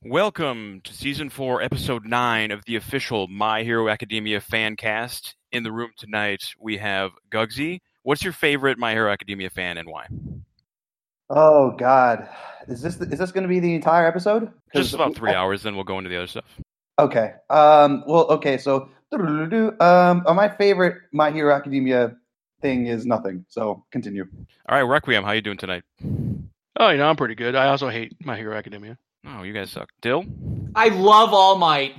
Welcome to Season 4, Episode 9 of the official My Hero Academia fan cast. In the room tonight, we have Gugsy. What's your favorite My Hero Academia fan and why? Oh, God. Is this going to be the entire episode? Just about 3 hours, then we'll go into the other stuff. Okay. So my favorite My Hero Academia thing is nothing. So continue. All right, Requiem, how you doing tonight? Oh, I'm pretty good. I also hate My Hero Academia. Oh, you guys suck. Dill? I love All Might.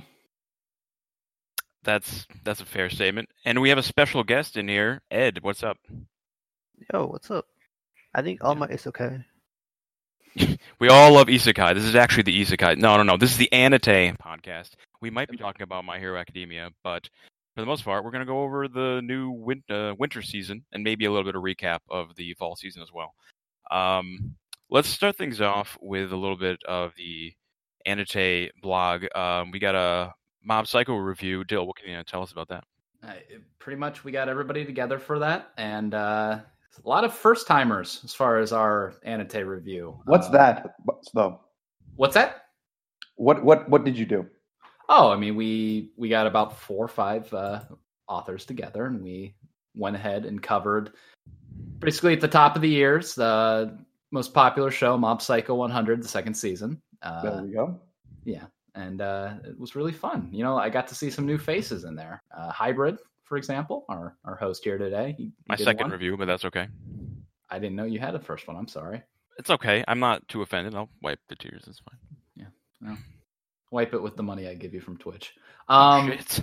That's a fair statement. And we have a special guest in here. Ed, what's up? Yo, what's up? I think All Might is okay. We all love Isekai. This is actually the Isekai. No. This is the Anate podcast. We might be talking about My Hero Academia, but for the most part, we're going to go over the new winter season and maybe a little bit of recap of the fall season as well. Let's start things off with a little bit of the Anate blog. We got a Mob Psycho review. Dill, what can you tell us about that? Pretty much we got everybody together for that, and a lot of first-timers as far as our Anate review. What's that, though? What's that? What did you do? Oh, I mean, we got about 4 or 5 authors together, and we went ahead and covered basically at the top of the years the most popular show, Mob Psycho 100, the second season. There we go. Yeah, and it was really fun. I got to see some new faces in there. Hybrid, for example, our host here today. He My second review, but that's okay. I didn't know you had a first one. I'm sorry. It's okay. I'm not too offended. I'll wipe the tears. It's fine. Yeah. Well, wipe it with the money I give you from Twitch. Shit.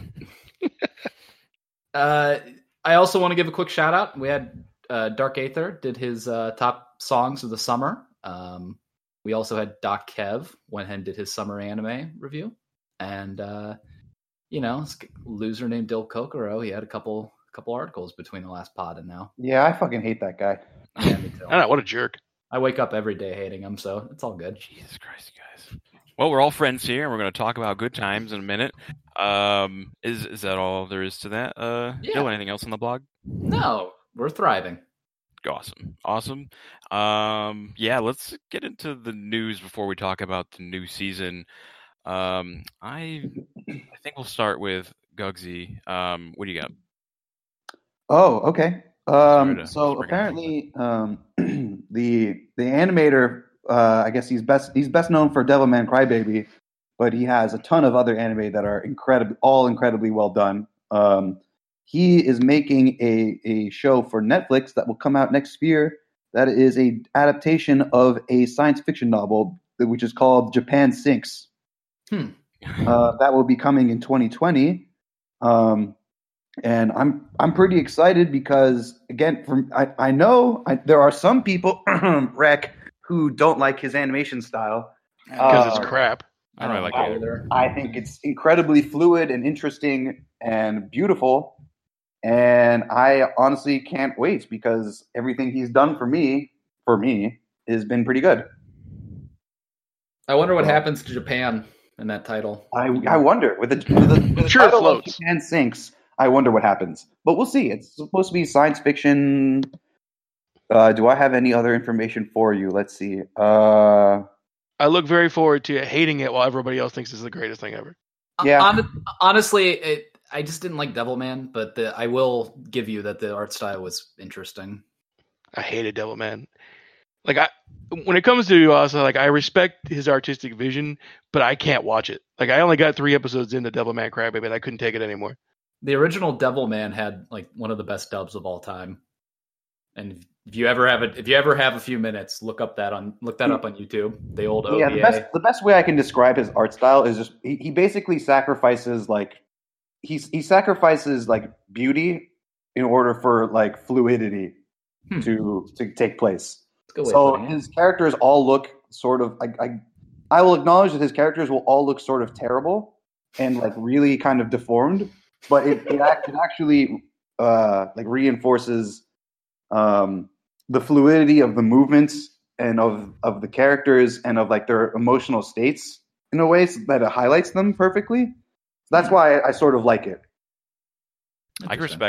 I also want to give a quick shout out. We had Dark Aether did his top songs of the summer. We also had Doc Kev went ahead and did his summer anime review. And, this loser named Dill Kokoro, he had a couple articles between the last pod and now. Yeah, I fucking hate that guy. Yeah, me too. I know, what a jerk. I wake up every day hating him, so it's all good. Jesus Christ, you guys. Well, we're all friends here, and we're going to talk about good times in a minute. Is that all there is to that? Yeah. Dill, anything else on the blog? No, we're thriving. Awesome. Let's get into the news before we talk about the new season. I think we'll start with Gugsy. What do you got? Oh, okay. So apparently, the animator, I guess he's best known for Devilman Crybaby, but he has a ton of other anime that are incredibly well done. He is making a show for Netflix that will come out next year. That is a adaptation of a science fiction novel, which is called Japan Sinks. That will be coming in 2020. And I'm pretty excited because, again, I know there are some people, Rec, who don't like his animation style. Because it's crap. I don't really like it either. I think it's incredibly fluid and interesting and beautiful. And I honestly can't wait because everything he's done for me, has been pretty good. I wonder what happens to Japan in that title. I wonder with the Sure, title it floats. of Japan Sinks. I wonder what happens, but we'll see. It's supposed to be science fiction. Do I have any other information for you? Let's see. I look very forward to hating it while everybody else thinks it's the greatest thing ever. Yeah. Honestly, I just didn't like Devilman, but I will give you that the art style was interesting. I hated Devilman. When it comes to I respect his artistic vision, but I can't watch it. I only got 3 episodes into Devilman Crybaby, and I couldn't take it anymore. The original Devilman had one of the best dubs of all time. And if you ever have a few minutes, look that up on YouTube. The old OVA. Yeah, the best way I can describe his art style is just he basically sacrifices he sacrifices beauty in order for fluidity to take place. So his characters all look sort of I will acknowledge that his characters will all look sort of terrible and really kind of deformed, but it actually reinforces the fluidity of the movements and of the characters and of their emotional states in a way that it highlights them perfectly. That's why I sort of like it. I respect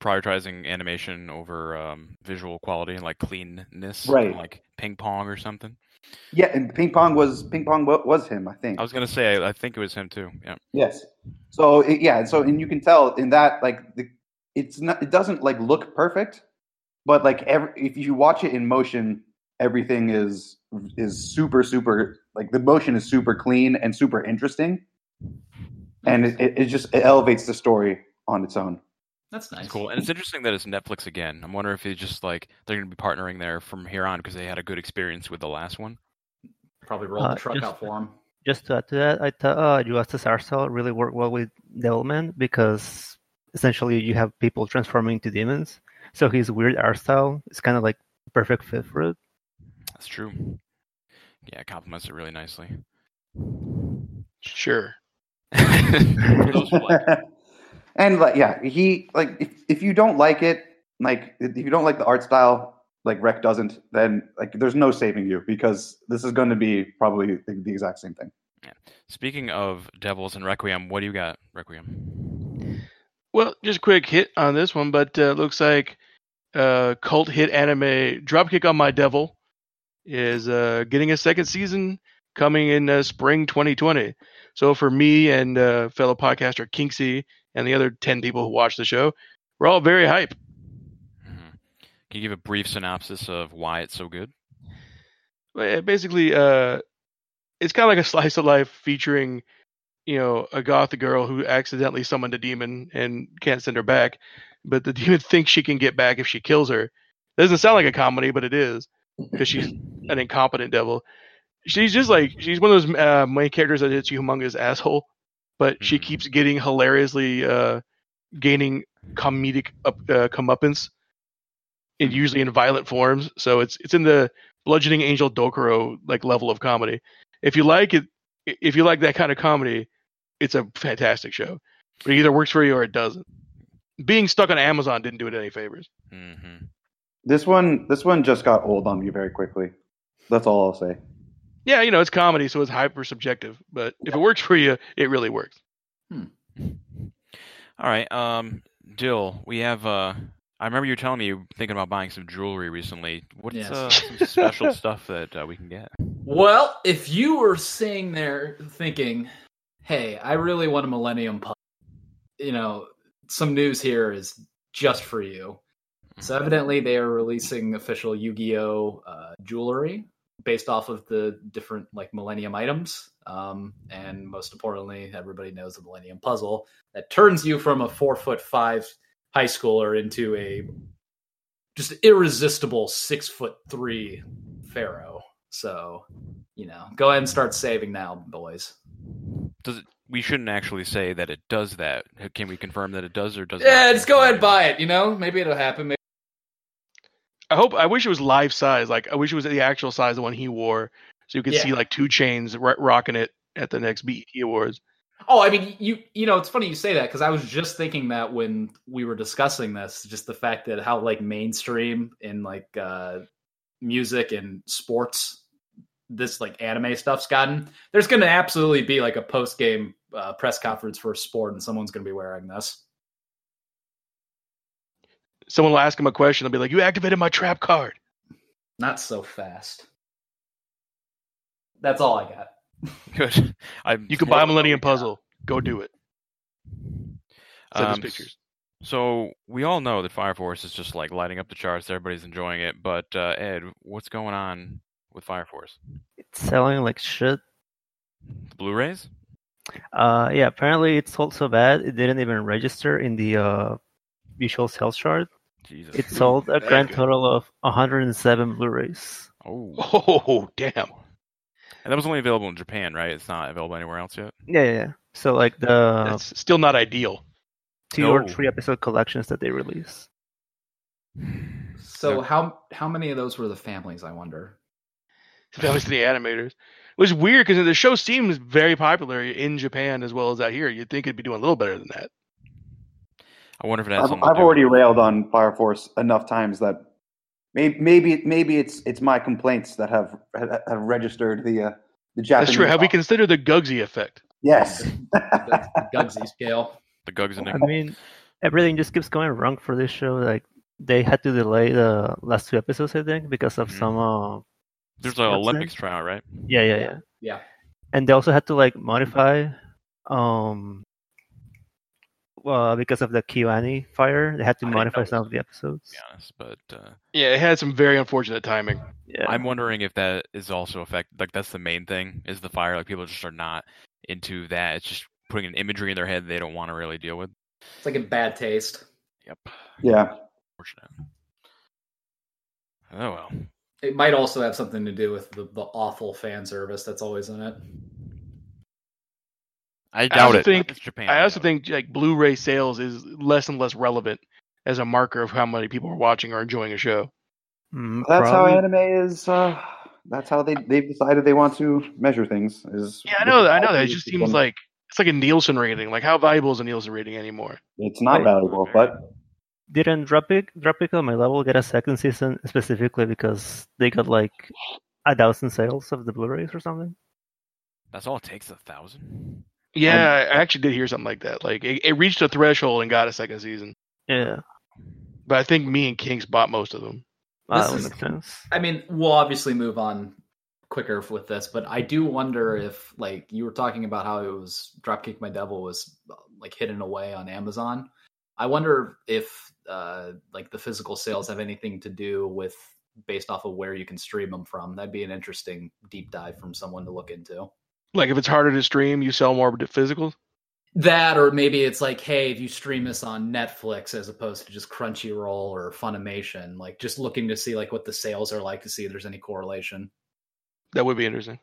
prioritizing animation over visual quality and like cleanness, Right. like Ping Pong or something. Yeah, and Ping Pong was him, I think. I was gonna say I think it was him too. Yeah. Yes. So and you can tell in that like it doesn't like look perfect, but like if you watch it in motion, everything is super like the motion is super clean and super interesting, and it elevates the story on its own. That's nice. It's cool, and it's interesting that it's Netflix again. I'm wondering if they just like they're going to be partnering there from here on because they had a good experience with the last one. Probably roll the truck out for him. Just to add to that, I thought Justice art style really worked well with Devilman because essentially you have people transforming into demons. So his weird art style is kind of like perfect fit for it. That's true. Yeah, it complements it really nicely. Sure. And like he like if you don't like it, like if you don't like the art style, like Rec doesn't, then like there's no saving you because this is going to be probably the exact same thing. Yeah. Speaking of Devils and Requiem, what do you got, Requiem? Well, just a quick hit on this one, but looks like cult hit anime Dropkick on My Devil is getting a second season coming in spring 2020. So for me and fellow podcaster Kinksy and the other 10 people who watch the show, we're all very hype. Mm-hmm. Can you give a brief synopsis of why it's so good? Basically, it's kind of like a slice of life featuring, a goth girl who accidentally summoned a demon and can't send her back, but the demon thinks she can get back if she kills her. It doesn't sound like a comedy, but it is because she's an incompetent devil. She's one of those main characters that hits you humongous asshole, but she keeps getting hilariously gaining comedic comeuppance, and usually in violent forms. So it's in the Bludgeoning Angel Dokuro like level of comedy. If you like it, if you like that kind of comedy, it's a fantastic show. But it either works for you or it doesn't. Being stuck on Amazon didn't do it any favors. Mm-hmm. This one just got old on me very quickly. That's all I'll say. Yeah, it's comedy, so it's hyper subjective. But if it works for you, it really works. All right, Dill, we have. I remember you telling me you were thinking about buying some jewelry recently. What's some special stuff that we can get? Well, if you were sitting there thinking, "Hey, I really want a Millennium Puzzle," some news here is just for you. So evidently, they are releasing official Yu-Gi-Oh jewelry based off of the different like Millennium items, and most importantly, everybody knows the Millennium Puzzle that turns you from a 4'5" high schooler into a just irresistible 6'3" pharaoh. So, go ahead and start saving now, boys. We shouldn't actually say that it does that. Can we confirm that it does or does not? Yeah, just go ahead and buy it. Maybe it'll happen. Maybe. I wish it was life size. Like, I wish it was the actual size, the one he wore, so you could see like 2 Chainz rocking it at the next BET Awards. Oh, I mean, it's funny you say that because I was just thinking that when we were discussing this, just the fact that how like mainstream in like music and sports this like anime stuff's gotten. There's going to absolutely be like a post game press conference for a sport, and someone's going to be wearing this. Someone will ask him a question. They'll be like, "You activated my trap card." Not so fast. That's all I got. Good. You can buy a Millennium Puzzle. Go do it. Send us pictures. So we all know that Fire Force is just like lighting up the charts. Everybody's enjoying it. But Ed, what's going on with Fire Force? It's selling like shit. The Blu-rays? Yeah, apparently it sold so bad it didn't even register in the visual sales chart. Jesus. It sold a grand total of 107 Blu-rays. Oh, damn. And that was only available in Japan, right? It's not available anywhere else yet? Yeah. So like that's still not ideal. 2 or 3 episode collections that they release. So how many of those were the families, I wonder? That was the animators. It was weird because the show seems very popular in Japan as well as out here. You'd think it'd be doing a little better than that. I wonder if it has something I've already railed on Fire Force enough times that maybe it's my complaints that have registered the Japanese. That's true. Have we considered the Gugsy effect? Yes. The Gugsy scale. The Gugs and I mean, everything just keeps going wrong for this show. Like they had to delay the last 2 episodes, I think, because of some. There's an sports Olympics thing. trial, right? Yeah. Yeah. And they also had to like modify, because of the Kiwani fire, they had to I modify know. some of the episodes. To be honest, but Yeah, it had some very unfortunate timing. Yeah. I'm wondering if that is also affected. Like that's the main thing is the fire. Like people just are not into that. It's just putting an imagery in their head they don't want to really deal with. It's like a bad taste. Yep. Yeah. Unfortunate. Oh well. It might also have something to do with the awful fan service that's always in it. I doubt it. Think, It's Japan. I also think like Blu-ray sales is less and less relevant as a marker of how many people are watching or enjoying a show. That's how anime is. That's how they've decided they want to measure things. Yeah, I know that. It just seems like it's like a Nielsen rating. Like how valuable is a Nielsen rating anymore? It's not valuable, but Didn't Tropical My Level get a second season specifically because they got like 1,000 sales of the Blu-rays or something? That's all it takes, 1,000. Yeah, I actually did hear something like that. Like it reached a threshold and got a second season. Yeah. But I think me and Kinks bought most of them. That would make sense. I mean, we'll obviously move on quicker with this, but I do wonder if, like, you were talking about how it was Dropkick My Devil was like hidden away on Amazon. I wonder if like the physical sales have anything to do with based off of where you can stream them from. That'd be an interesting deep dive from someone to look into. Like if it's harder to stream, you sell more physicals? That, or maybe it's like, hey, if you stream this on Netflix as opposed to just Crunchyroll or Funimation, like just looking to see like what the sales are like to see if there's any correlation. That would be interesting.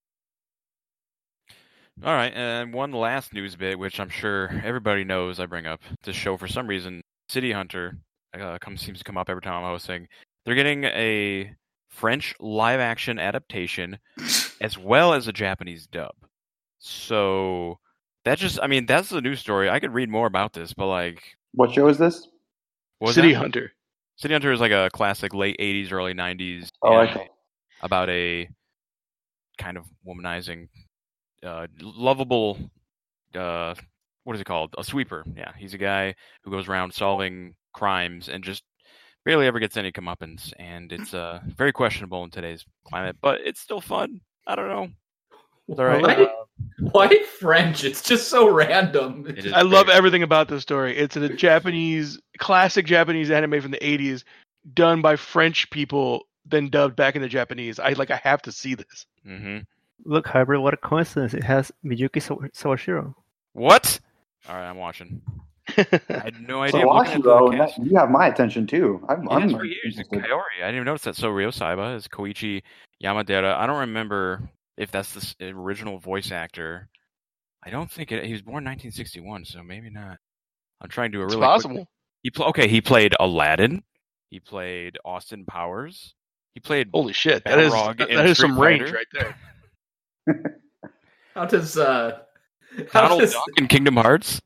All right, and one last news bit, which I'm sure everybody knows I bring up this show for some reason. City Hunter seems to come up every time I'm hosting. They're getting a French live-action adaptation as well as a Japanese dub. So that's the news story. I could read more about this, but like... What show is this? City Hunter. City Hunter is like a classic late 80s, early 90s about a kind of womanizing, lovable, what is it called? A sweeper. Yeah, he's a guy who goes around solving crimes and just barely ever gets any comeuppance, and it's very questionable in today's climate, but it's still fun. I don't know. It's all right. Why French? It's just so random. I love everything about this story. It's a classic Japanese anime from the 80s, done by French people, then dubbed back into Japanese. I have to see this. Mm-hmm. Look, Hybrid, what a coincidence. It has Miyuki Sawashiro. What? All right, I'm watching. I had no idea. Sawashiro, you have my attention too. I'm right here. He's a Kaori. I didn't even notice that. So Ryo Saiba is Koichi Yamadera. I don't remember if that's the original voice actor. I don't think he was born in 1961, so maybe not. I'm trying to do a really possible. He played Aladdin. He played Austin Powers. He played holy shit. That is some range right there. How does Donald Duck in Kingdom Hearts?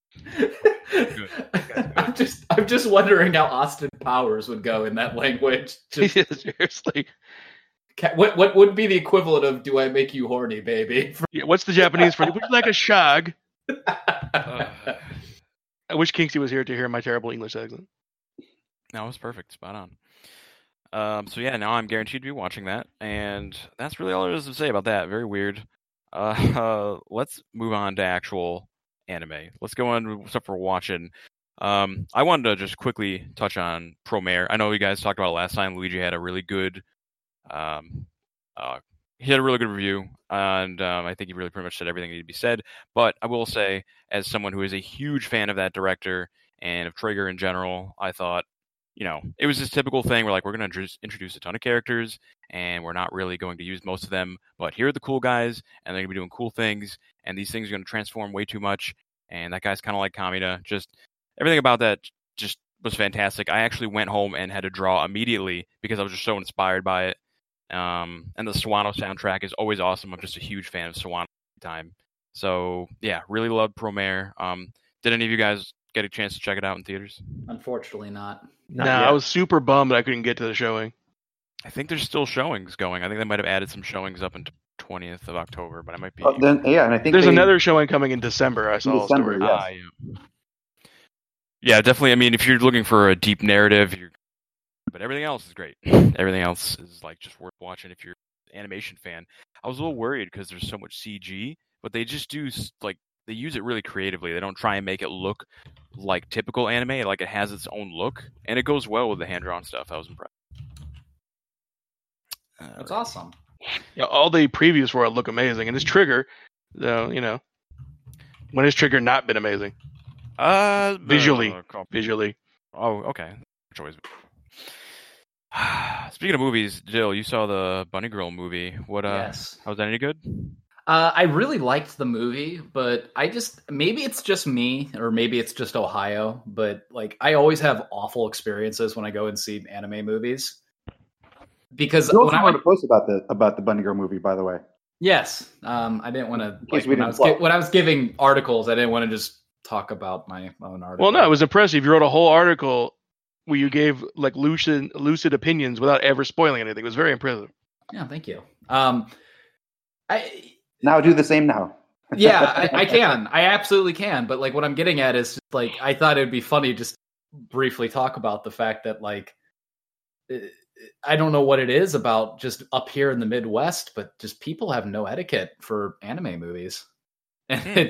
I'm just wondering how Austin Powers would go in that language. Seriously. What would be the equivalent of "Do I make you horny, baby"? Yeah, what's the Japanese for? Would you like a shag? I wish Kinksy was here to hear my terrible English accent. No, it was perfect, spot on. So yeah, now I'm guaranteed to be watching that, and that's really all there is to say about that. Very weird. Let's move on to actual anime. Let's go on with stuff we're watching. I wanted to just quickly touch on Promare. I know you guys talked about it last time. Luigi had a really good he had a really good review, and I think he really pretty much said everything that needed to be said. But I will say, as someone who is a huge fan of that director and of Traeger in general, I thought, it was this typical thing where, like, we're going to introduce a ton of characters, and we're not really going to use most of them, but here are the cool guys, and they're going to be doing cool things, and these things are going to transform way too much, and that guy's kind of like Kamina. Just everything about that just was fantastic. I actually went home and had to draw immediately because I was just so inspired by it. And the Sawano soundtrack is always awesome. I'm just a huge fan of Sawano time. So, yeah, really loved Promare. Did any of you guys get a chance to check it out in theaters? Unfortunately not. No, I was super bummed that I couldn't get to the showing. I think there's still showings going. I think they might have added some showings up until 20th of October, but I might be... and I think there's another showing coming in December. I saw a story. Yeah. Yeah, definitely. I mean, if you're looking for a deep narrative, but everything else is great. Everything else is like just worth watching if you're an animation fan. I was a little worried because there's so much CG, but they just do like they use it really creatively. They don't try and make it look like typical anime. Like it has its own look, and it goes well with the hand drawn stuff. I was impressed. That's awesome. Yeah, all the previews for it look amazing, and his trigger, though, when has Trigger not been amazing? Visually. Oh, okay. Choice. Speaking of movies, Jill, you saw the Bunny Girl movie. What? Yes. Was that any good? I really liked the movie, but maybe it's just me, or maybe it's just Ohio, but like I always have awful experiences when I go and see anime movies. Because you also wanted to post about the Bunny Girl movie, by the way. Yes, I didn't want to. Like, when I was giving articles, I didn't want to just talk about my own article. Well, no, it was impressive. You wrote a whole article where you gave like lucid opinions without ever spoiling anything. It was very impressive. Yeah, thank you. Now do the same now. Yeah, I can. I absolutely can. But like what I'm getting at is like I thought it'd be funny just briefly talk about the fact that like I don't know what it is about just up here in the Midwest, but just people have no etiquette for anime movies. And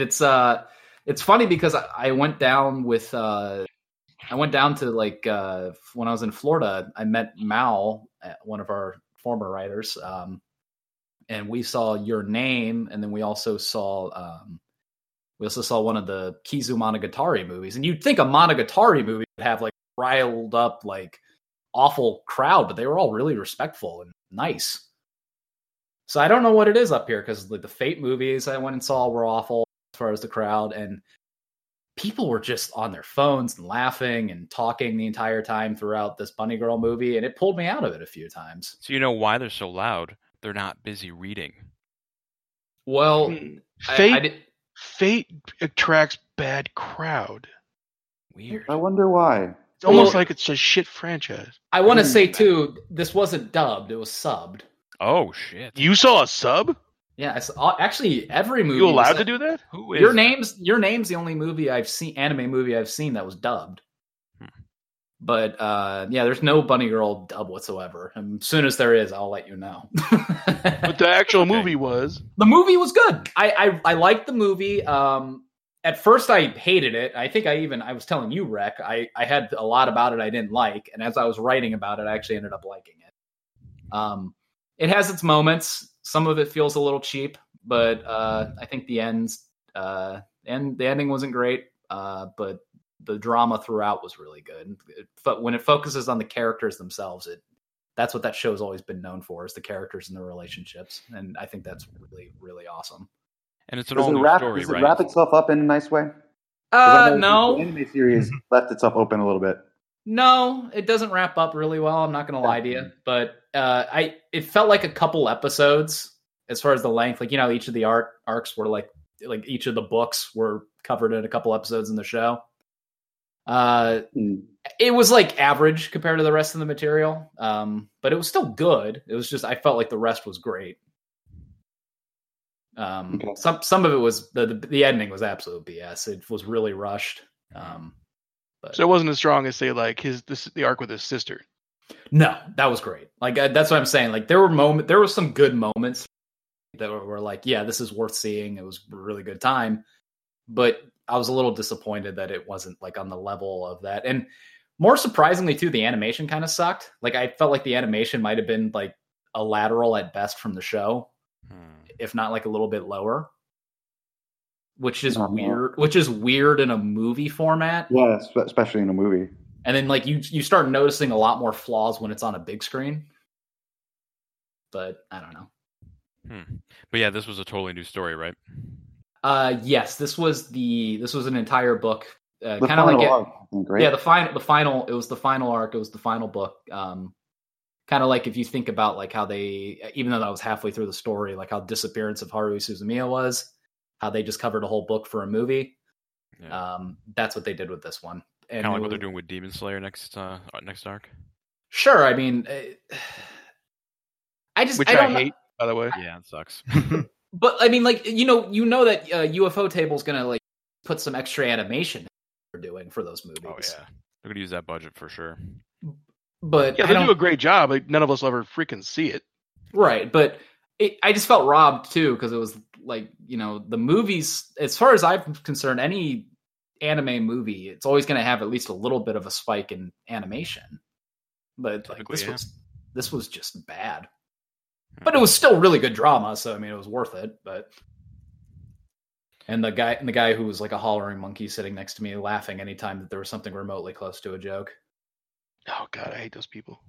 it's funny because I went down with I went down to like when I was in Florida, I met Mal, one of our former writers, and we saw Your Name, and then we also saw one of the Kizu Monogatari movies. And you'd think a Monogatari movie would have like riled up like awful crowd, but they were all really respectful and nice. So I don't know what it is up here because like the Fate movies I went and saw were awful as far as the crowd, and people were just on their phones and laughing and talking the entire time throughout this Bunny Girl movie, and it pulled me out of it a few times. So you know why they're so loud? They're not busy reading. Well, Fate attracts bad crowd. Weird. I wonder why. It's almost like it's a shit franchise. I want to say too, this wasn't dubbed; it was subbed. Oh shit! You saw a sub? Yeah, actually, every movie. You allowed to do that? Who is Your Name's the only movie I've seen, anime movie I've seen that was dubbed. But yeah, there's no Bunny Girl dub whatsoever. And as soon as there is, I'll let you know. But the actual movie was. The movie was good. I liked the movie. At first, I hated it. I think I was telling you, Rec, I had a lot about it I didn't like, and as I was writing about it, I actually ended up liking it. It has its moments. Some of it feels a little cheap, but I think the ending wasn't great. But the drama throughout was really good. But when it focuses on the characters themselves, that's what that show's always been known for, is the characters and the relationships, and I think that's really, really awesome. And it's an all-new story, does right? it wrap itself up in a nice way? No. The anime series left itself open a little bit. No, it doesn't wrap up really well. I'm not going to lie to you, but it felt like a couple episodes as far as the length. Like, each of the arcs were like each of the books were covered in a couple episodes in the show. It was like average compared to the rest of the material, but it was still good. It was just I felt like the rest was great. Okay. Some of it was the ending was absolute BS. It was really rushed. But So it wasn't as strong as say like the arc with his sister. no, that was great. Like that's what I'm saying. Like there were some good moments that were like, yeah, this is worth seeing. It was a really good time, but I was a little disappointed that it wasn't like on the level of that. And more surprisingly too, the animation kind of sucked. Like I felt like the animation might have been like a lateral at best from the show, if not like a little bit lower, which is weird. Which is weird in a movie format. Yeah, especially in a movie. And then like you start noticing a lot more flaws when it's on a big screen. But I don't know. But yeah, this was a totally new story, right? Yes, this was an entire book. The Kind of like arc, I think, right? Yeah, it was the final arc. It was the final book. Kind of like if you think about like how they, even though that was halfway through the story, like how Disappearance of Haruhi Suzumiya was, how they just covered a whole book for a movie. Yeah. That's what they did with this one. And Kind of like what they're doing with Demon Slayer next arc. Sure, I mean, I hate, by the way. Yeah, it sucks. But I mean, like you know that UFO Table is gonna like put some extra animation. they're doing for those movies. Oh yeah, they're gonna use that budget for sure. But Yeah, they do a great job. Like, none of us will ever freaking see it. Right, but I just felt robbed too because it was like, the movies, as far as I'm concerned, any anime movie, it's always going to have at least a little bit of a spike in animation. But like this was just bad. But it was still really good drama, so I mean it was worth it. But and the guy who was like a hollering monkey sitting next to me laughing anytime that there was something remotely close to a joke. Oh god, I hate those people.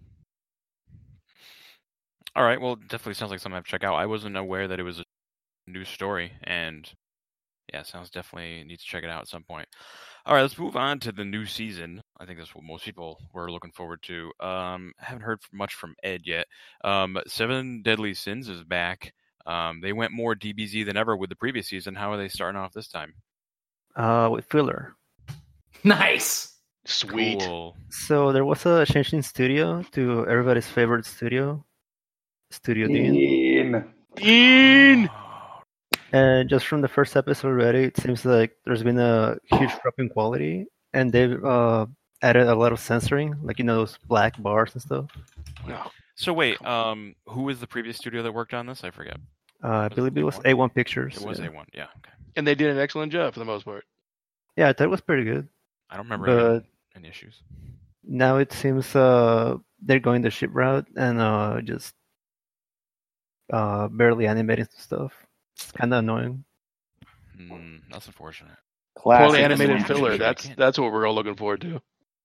All right, well, definitely sounds like something I have to check out. I wasn't aware that it was a new story, and yeah, sounds definitely need to check it out at some point. All right, let's move on to the new season. I think that's what most people were looking forward to. I haven't heard much from Ed yet. Seven Deadly Sins is back. They went more DBZ than ever with the previous season. How are they starting off this time? With filler. Nice. Sweet. Cool. So there was a change in studio to everybody's favorite studio, Studio Dean. Dean! And just from the first episode already, it seems like there's been a huge drop in quality, and they've added a lot of censoring, like those black bars and stuff. No. So wait, who was the previous studio that worked on this? I forget. I believe it was A1 Pictures. It was A1, yeah. Okay. And they did an excellent job for the most part. Yeah, I thought it was pretty good. I don't remember But any issues. now it seems they're going the ship route and just barely animating stuff. It's kind of annoying. That's unfortunate. Classic. Poorly animated animation. filler. I That's can't. what we're all looking forward to.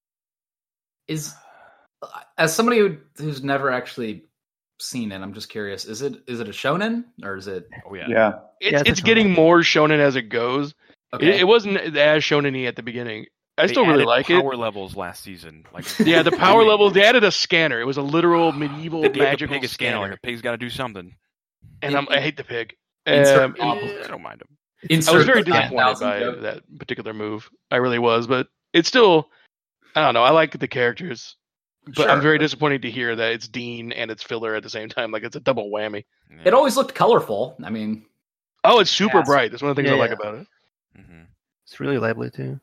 As somebody who's never actually seen it, I'm just curious, is it a shonen or is it Oh yeah. Yeah. It's getting more shonen as it goes. okay? It wasn't as shonen-y at the beginning. I They still really added like it. power levels last season. Like Yeah, the power levels. They added a scanner. It was a literal medieval they gave the magical pig a scanner. scanner. Like a pig's got to do something. And I hate the pig. Insert- I don't mind him. I was Insert very the disappointed 9,000 by joke. that particular move. I really was, but it's still, I don't know. I like the characters, but I'm Sure. very disappointed to hear that it's Dean and it's filler at the same time. Like it's a double whammy. Yeah. It always looked colorful. I mean, Oh, it's super Yes. bright. That's one of the things I Yeah, like yeah. about it. Mhm. It's really lively too.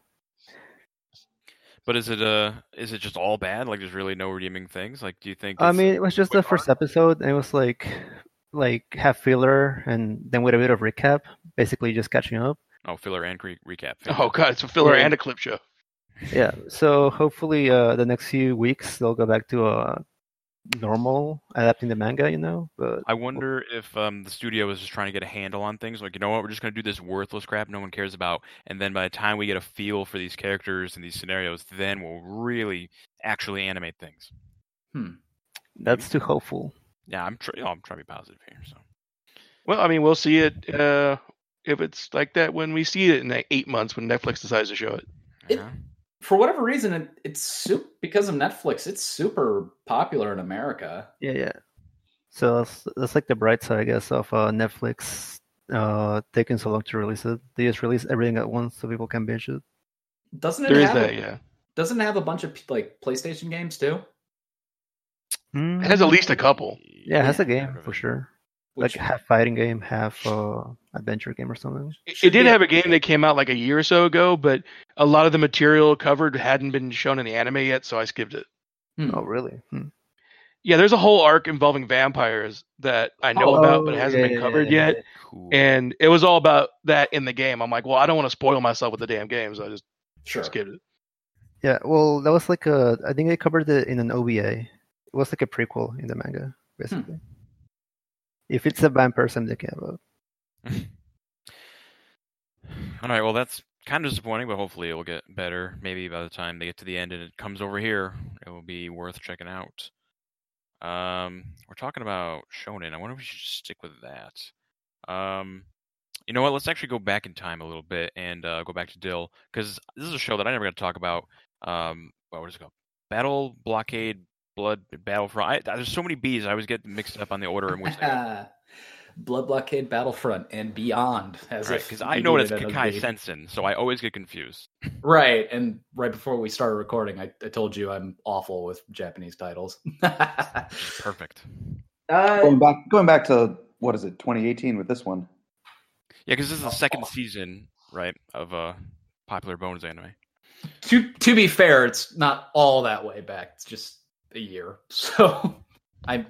But is it just all bad? Like there's really no redeeming things? Like do you think? I it's- mean, it was just the first episode, and it was like half filler, and then with a bit of recap, basically just catching up. Oh, filler and recap. Oh god, it's a filler Yeah. and a clip show. Yeah, so hopefully the next few weeks they'll go back to normal adapting the manga, But I wonder if the studio is just trying to get a handle on things. Like, you know what, we're just going to do this worthless crap no one cares about. And then by the time we get a feel for these characters and these scenarios, then we'll really actually animate things. that's too hopeful. Yeah, I'm trying to be positive here. So Well, I mean, we'll see it if it's like that when we see it in like 8 months when Netflix decides to show it. yeah. for whatever reason, it's because of Netflix. It's super popular in America. Yeah. So that's like the bright side, I guess, of Netflix taking so long to release it. They just release everything at once so people can binge it. Doesn't it There is have that, yeah. Doesn't it have a bunch of like PlayStation games too? It has at least a couple. Yeah, it has a Yeah, game for sure. Which Like half fighting game, half adventure game or something. It did have a game that came out like a year or so ago, but a lot of the material covered hadn't been shown in the anime yet, so I skipped it. Oh, really? Yeah, there's a whole arc involving vampires that I know about, but it hasn't been covered yet. Cool. And it was all about that in the game. I'm like, well, I don't want to spoil myself with the damn game, so I just sure. skipped it. Yeah, well, that was like I think they covered it in an OVA. It was like a prequel in the manga, basically. If it's a vampire, something they care about. All right, well, that's kind of disappointing, but hopefully it will get better. Maybe by the time they get to the end and it comes over here, it will be worth checking out. We're talking about Shonen. I wonder if we should just stick with that. You know what? Let's actually go back in time a little bit and go back to Dill, because this is a show that I never got to talk about. What is it called? Battle, Blockade, Blood, Battlefront. There's so many B's, I always get mixed up on the order in which they go. Blood Blockade, Battlefront, and Beyond. Because I know it's Kakai Sensen, so I always get confused. Right, and right before we started recording, I told you I'm awful with Japanese titles. Perfect. Going back to, what is it, 2018 with this one? Yeah, because this is the second season, right, of Popular Bones anime. To be fair, it's not all that way back. It's just a year. So I'm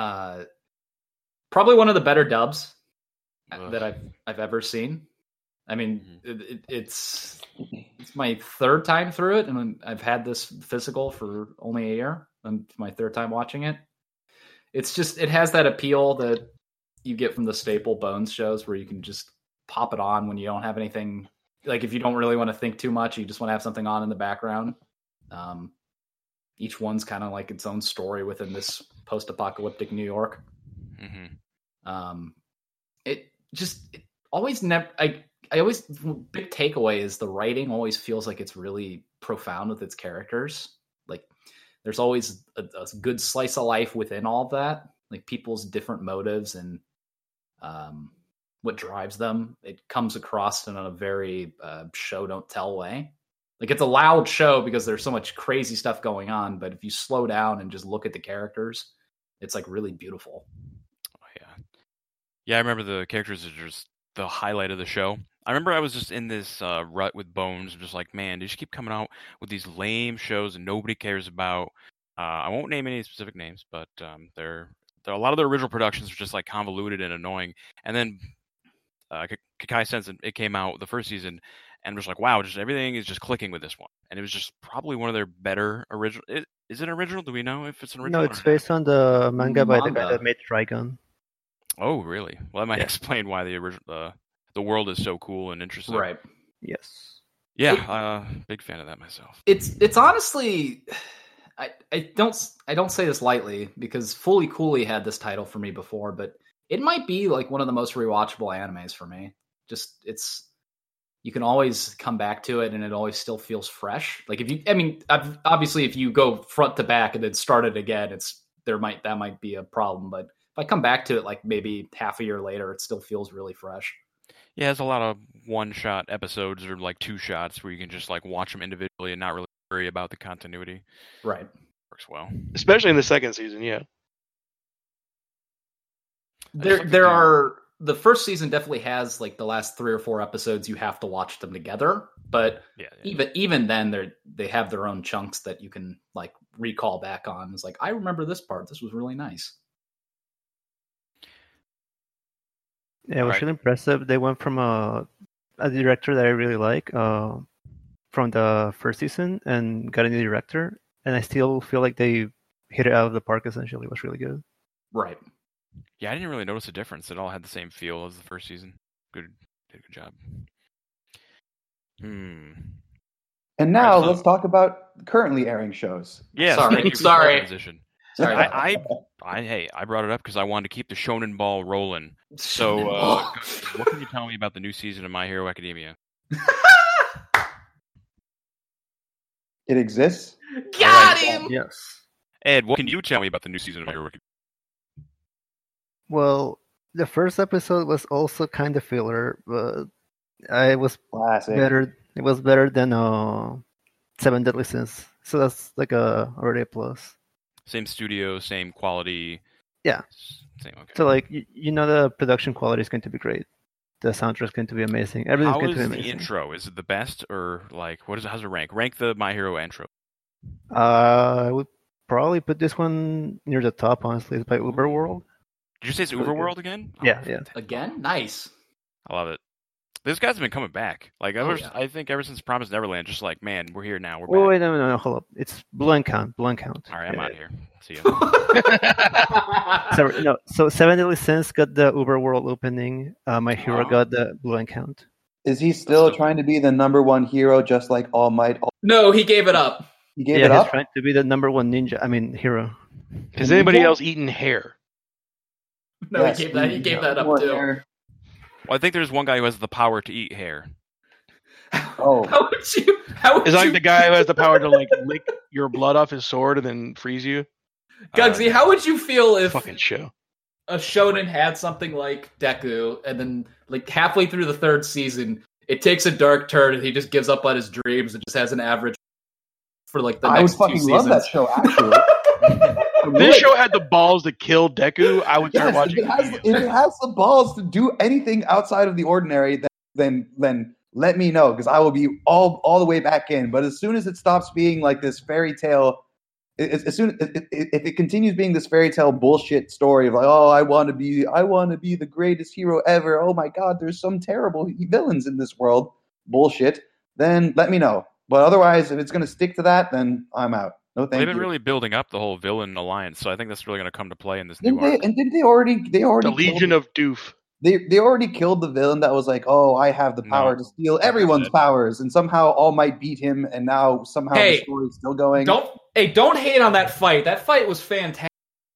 probably one of the better dubs that I've ever seen. I mean, it's my third time through it, and I've had this physical for only a year. And my third time watching it. It's just, it has that appeal that you get from the staple Bones shows where you can just pop it on when you don't have anything. Like if you don't really want to think too much, you just want to have something on in the background. Each one's kind of like its own story within this post-apocalyptic New York. Mm-hmm. It always never. I always, big takeaway is the writing always feels like it's really profound with its characters. Like there's always a good slice of life within all of that, like people's different motives and what drives them. It comes across in a very show don't tell way. Like it's a loud show because there's so much crazy stuff going on, but if you slow down and just look at the characters, it's like really beautiful. Oh, yeah, I remember the characters are just the highlight of the show. I remember I was just in this rut with Bones, just like, man, they just keep coming out with these lame shows and nobody cares about. I won't name any specific names, but they're a lot of the original productions are just like convoluted and annoying. And then Kekai Sensen, it came out the first season, and was like, wow, just everything is just clicking with this one. And it was just probably one of their better original. Is it original? Do we know if it's an original? No, it's based on the manga by the guy that made Trigun. Oh, really? Well, that might explain why the original the world is so cool and interesting. Right. Yes. Yeah, big fan of that myself. It's honestly, I don't say this lightly because Fully Cooley had this title for me before, but it might be like one of the most rewatchable animes for me. Just you can always come back to it and it always still feels fresh. Like obviously if you go front to back and then start it again, that might be a problem. But if I come back to it like maybe half a year later, it still feels really fresh. Yeah, there's a lot of one-shot episodes or like two shots where you can just like watch them individually and not really worry about the continuity. Right. Works well. Especially in the second season, yeah. There are the first season definitely has like the last 3 or 4 episodes you have to watch them together, but even then they have their own chunks that you can like recall back on. It's like I remember this part. This was really nice. Yeah, it was really impressive. They went from a director that I really like from the first season and got a new director, and I still feel like they hit it out of the park. Essentially, it was really good. Right. Yeah, I didn't really notice a difference. It all had the same feel as the first season. Did a good job. And now let's talk about currently airing shows. Yeah, sorry. Sorry. I brought it up because I wanted to keep the Shonen Ball rolling. So, what can you tell me about the new season of My Hero Academia? It exists? Got him! Yes. Ed, what can you tell me about the new season of My Hero Academia? Well, the first episode was also kind of filler, but it was classic. Better. It was better than 7 Deadly Sins, so that's like already a plus. Same studio, same quality. Yeah. Same. Okay. So like the production quality is going to be great. The soundtrack is going to be amazing. Everything's going to be amazing. How is the intro? Is it the best or like how's it rank? Rank the My Hero intro. I would probably put this one near the top. Honestly, it's by Uberworld. Did you say it's Uberworld again? Yeah. Again? Nice. I love it. These guys have been coming back. Like I think ever since Promised Neverland, just like, man, we're here now. We're back. Wait, no, hold up. It's Blue Encounter. All right, I'm out of here. See you. So 7 Deadly Sins got the Uberworld opening. My Hero got the Blue Encounter. Is he still trying to be the #1 hero, just like All Might? No, he gave it up. He gave it up? He's trying to be the #1 ninja. I mean, hero. Has anybody else eaten hair? No, yes, he gave that up too. Hair. Well, I think there's one guy who has the power to eat hair. Oh, how would you? Like the guy who has the power to like lick your blood off his sword and then freeze you? Gugsy, how would you feel if fucking show a shonen had something like Deku, and then like halfway through the 3rd season, it takes a dark turn, and he just gives up on his dreams and just has an average for like the next 2 seasons? I would fucking love that show, actually. If this show had the balls to kill Deku, I would start watching. If it has the balls to do anything outside of the ordinary, then let me know, because I will be all the way back in. But as soon as it stops being like this fairy tale, if it continues being this fairy tale bullshit story of like, oh, I want to be the greatest hero ever. Oh my God, there's some terrible villains in this world. Bullshit. Then let me know. But otherwise, if it's going to stick to that, then I'm out. No, thank you. They've been really building up the whole villain alliance, so I think that's really going to come to play in this new arc. Didn't they already The Legion of Doof. They already killed the villain that was like, oh, I have the power to steal everyone's powers, and somehow All Might beat him, and now somehow the story's still going. Don't hate on that fight. That fight was fantastic.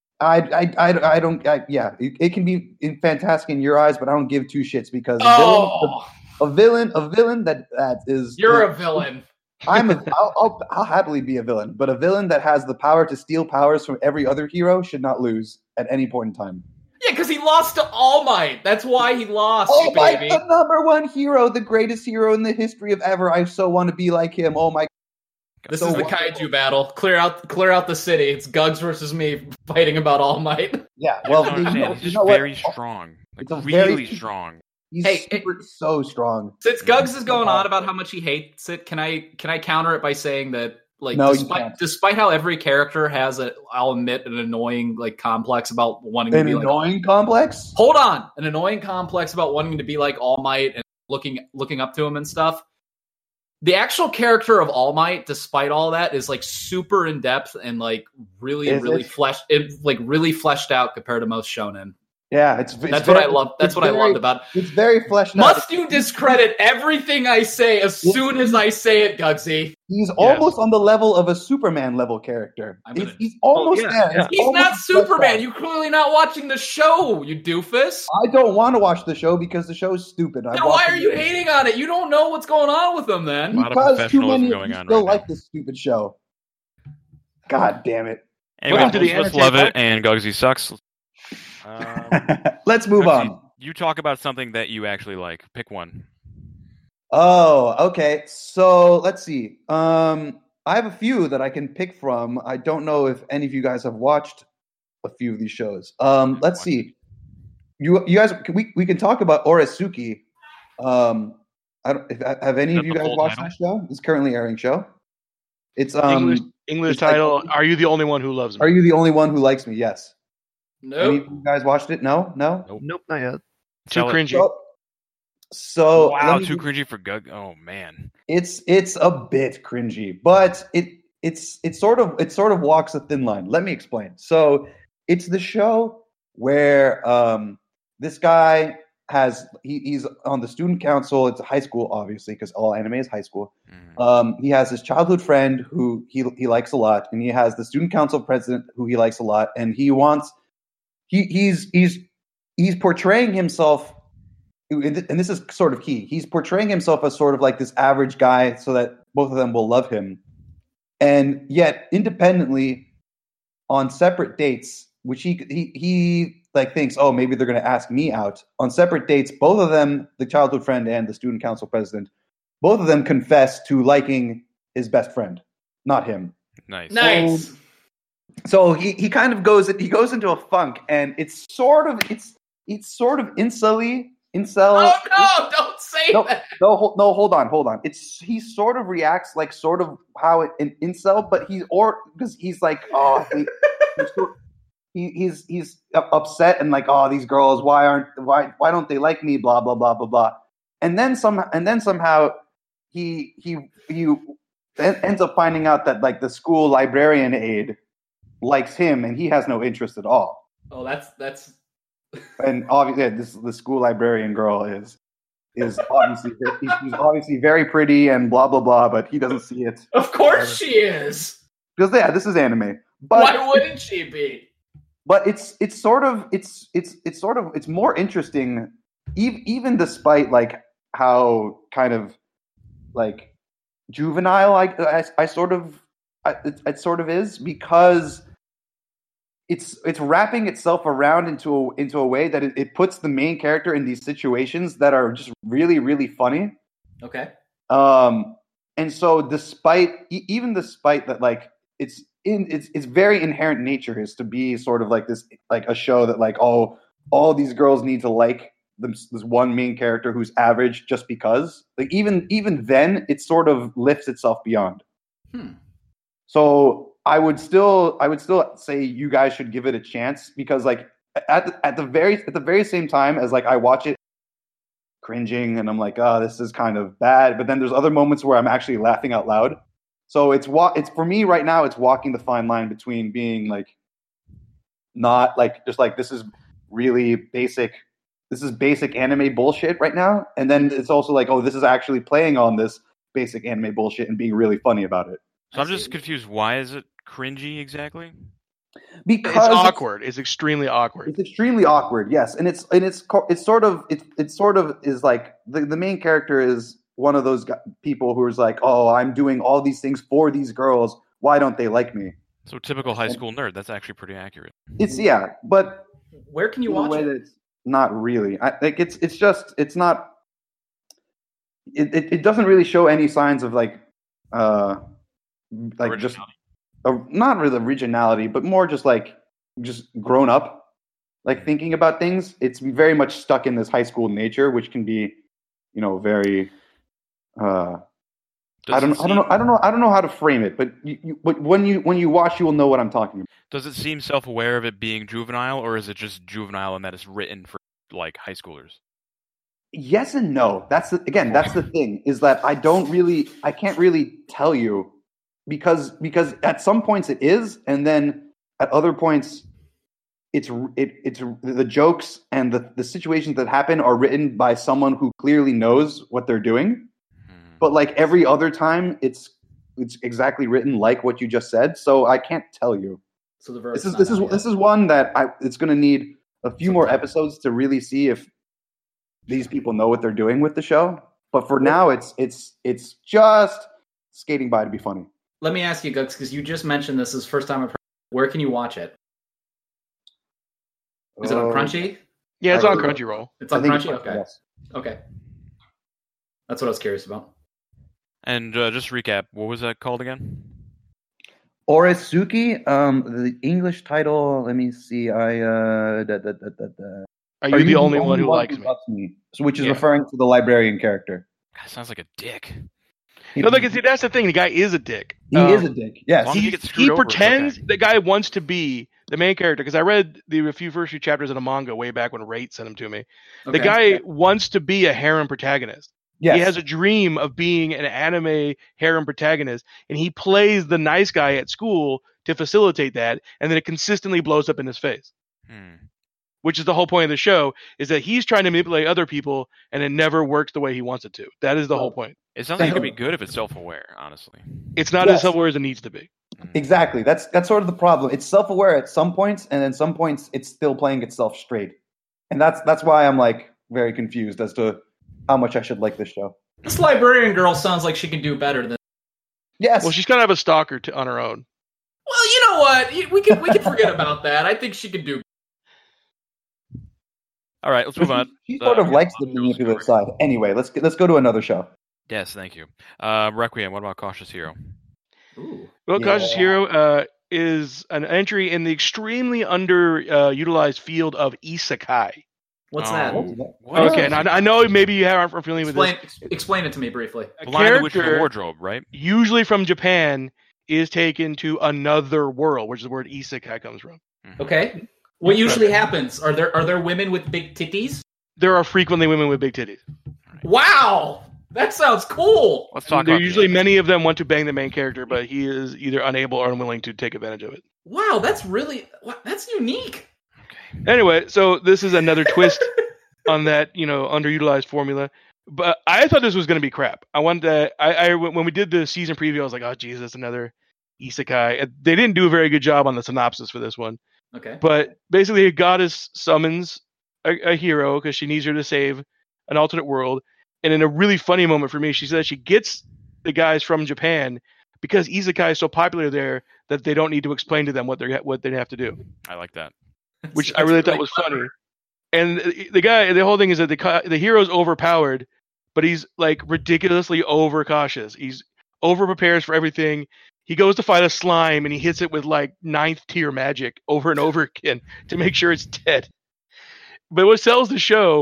It can be fantastic in your eyes, but I don't give two shits because a villain that is you're a villain. I'll happily be a villain, but a villain that has the power to steal powers from every other hero should not lose at any point in time. Yeah, because he lost to All Might. That's why he lost, All Might, baby. the number one hero, the greatest hero in the history of ever. I so want to be like him. Oh my! This is the kaiju battle. Clear out the city. It's Gugs versus me fighting about All Might. Yeah, well, he's just very strong, like really strong. He's so strong. Since Gugs is going on about how much he hates it, can I counter it by saying that, like, despite how every character has I'll admit, an annoying like complex about wanting to be like annoying complex. Hold on, an annoying complex about wanting to be like All Might and looking up to him and stuff. The actual character of All Might, despite all that, is like super in depth and like really fleshed out compared to most shonen. Yeah, that's what I love. That's what I loved about it. It's very fleshed out. Must you discredit everything I say as soon as I say it, Gugsy? He's almost on the level of a Superman level character. He's almost there. Yeah. He's not Superman. You're clearly not watching the show, you doofus. I don't want to watch the show because the show is stupid. Then why are you hating on it? You don't know what's going on with them then. Because too many of you still like this stupid show. God damn it. Anyway, let's love it, and Gugsy sucks. Let's move on. You talk about something that you actually like. Pick one. Oh, okay. So let's see. I have a few that I can pick from. I don't know if any of you guys have watched a few of these shows. Let's see. You guys, we can talk about Oresuki. Have any of you guys watched that show? It's currently airing show. It's English title. Are you the only one who loves me? Are you the only one who likes me? Yes. Nope. Any of you guys watched it? No? Nope, not yet. Too cringy. So wow, too cringy for Gug. Oh man, it's a bit cringy, but it sort of walks a thin line. Let me explain. So it's the show where this guy he's on the student council. It's a high school, obviously, because all anime is high school. He has his childhood friend who he likes a lot, and he has the student council president who he likes a lot, and he's portraying himself, and this is sort of key. He's portraying himself as sort of like this average guy, so that both of them will love him, and yet independently, on separate dates, which he like thinks, oh, maybe they're going to ask me out. On separate dates, both of them, the childhood friend and the student council president, both of them confess to liking his best friend, not him. Nice. So he kind of goes into a funk, and it's sort of incel-y. Oh no! Don't say that. No, hold on. He sort of reacts like sort of how an incel, but because he's like, oh, he's upset and like, oh, these girls, why don't they like me? Blah blah blah blah blah. And then somehow he ends up finding out that like the school librarian aide likes him, and he has no interest at all. Oh, that's. And obviously, the school librarian girl is obviously she's obviously very pretty and blah blah blah, but he doesn't see it. Of course, she is. Because this is anime. But why wouldn't she be? But it's more interesting, even despite like how kind of like juvenile it sort of is, because it's wrapping itself around into a way that it puts the main character in these situations that are just really, really funny. Okay. And so despite that, like its very inherent nature is to be sort of like this, like a show that like all these girls need to like this one main character who's average just because. Like even then, it sort of lifts itself beyond. So I would still say you guys should give it a chance, because like at the very same time as like I watch it cringing and I'm like, oh, this is kind of bad, but then there's other moments where I'm actually laughing out loud. So it's for me right now, it's walking the fine line between being like not like just like this is really basic anime bullshit right now, and then it's also like, oh, this is actually playing on this basic anime bullshit and being really funny about it. So I'm just confused. Why is it cringy exactly? Because it's awkward. It's extremely awkward. It's extremely awkward. Yes, and it's sort of is like the main character is one of those people who is like, oh, I'm doing all these things for these girls. Why don't they like me? So typical high school nerd. That's actually pretty accurate. It's but where can you watch it? It's not really. It's not. It doesn't really show any signs of like just not really originality, but more just grown up, like thinking about things. It's very much stuck in this high school nature, which can be, very. I don't know how to frame it, but but when you watch, you will know what I'm talking about. Does it seem self-aware of it being juvenile, or is it just juvenile and that it's written for like high schoolers? Yes and no. That's the thing, is that I can't really tell you, because at some points it is, and then at other points it's the jokes and the situations that happen are written by someone who clearly knows what they're doing. But like every other time, it's exactly written like what you just said. So I can't tell you. So the verse. This is one that it's going to need a few more episodes to really see if these people know what they're doing with the show. But for now, it's just skating by to be funny. Let me ask you, Gux, because you just mentioned this is the first time I've heard. Where can you watch it? Is it on Crunchy? Yeah, it's on Crunchyroll. It's on Crunchy? Okay. Yes. Okay. That's what I was curious about. And just recap, what was that called again? Oresuki. The English title. Let me see. Are you the only one who likes me? So, which is referring to the librarian character. God, sounds like a dick. No, that's the thing. The guy is a dick. He is a dick. Yes, he pretends the guy wants to be the main character, because I read the first few chapters of the manga way back when Rate sent them to me. Okay. The guy wants to be a harem protagonist. Yes. He has a dream of being an anime harem protagonist, and he plays the nice guy at school to facilitate that, and then it consistently blows up in his face. Which is the whole point of the show, is that he's trying to manipulate other people, and it never works the way he wants it to. That is the whole point. It sounds like it could be good if it's self-aware, honestly. It's not as self-aware as it needs to be. Exactly. That's sort of the problem. It's self-aware at some points, and then some points it's still playing itself straight. And that's why I'm like very confused as to how much I should like this show. This librarian girl sounds like she can do better than. Yes. Well, she's kind of a stalker on her own. Well, you know what? We can forget about that. I think she can do. All right, let's move on. She sort of likes the manipulative side. Anyway, let's go to another show. Yes, thank you. Requiem. What about Cautious Hero? Ooh. Well, Cautious Hero is an entry in the extremely underutilized field of isekai. What's that? Okay, and I know maybe you aren't familiar with this. Explain it to me briefly. The Lion, the Witch, and the Wardrobe, right? Usually from Japan, is taken to another world, which is the word isekai comes from. Okay. What usually happens? Are there women with big titties? There are frequently women with big titties. Wow! That sounds cool! Let's talk about usually many of them want to bang the main character, but he is either unable or unwilling to take advantage of it. Wow, that's unique. Anyway, so this is another twist on that, underutilized formula. But I thought this was going to be crap. I wanted to, when we did the season preview, I was like, oh, geez, that's another isekai. They didn't do a very good job on the synopsis for this one. Okay. But basically, a goddess summons a hero because she needs her to save an alternate world. And in a really funny moment for me, she says she gets the guys from Japan because isekai is so popular there that they don't need to explain to them what they have to do. I like that. Which I really thought was funny. And the whole thing is that the hero's overpowered, but he's like ridiculously overcautious. He's over-prepares for everything. He goes to fight a slime and he hits it with like 9th tier magic over and over again to make sure it's dead. But what sells the show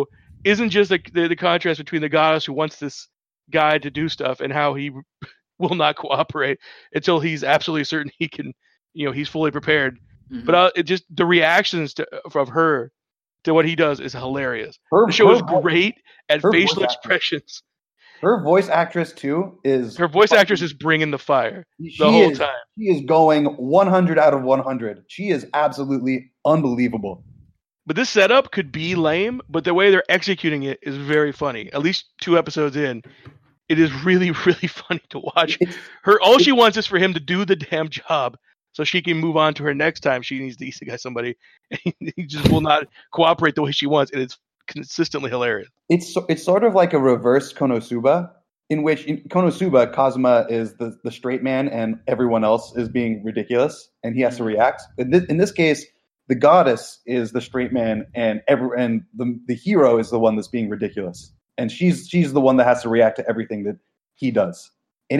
isn't just the contrast between the goddess who wants this guy to do stuff and how he will not cooperate until he's absolutely certain he can, he's fully prepared. Mhm. But it just the reactions from her to what he does is hilarious. Her- The show is her- great at her facial voice acting. expressions. Her voice actress too is Her voice actress is bringing the fire she the whole is, time. She is going 100 out of 100. She is absolutely unbelievable. But this setup could be lame, but the way they're executing it is very funny. At least 2 episodes in, it is really, really funny to watch. All she wants is for him to do the damn job so she can move on to her next time she needs to isekai somebody. And he just will not cooperate the way she wants, and it's consistently hilarious. It's sort of like a reverse Konosuba, in which in Konosuba, Kazuma is the straight man and everyone else is being ridiculous, and he has to react. In this case, the goddess is the straight man, and the hero is the one that's being ridiculous, and she's the one that has to react to everything that he does. And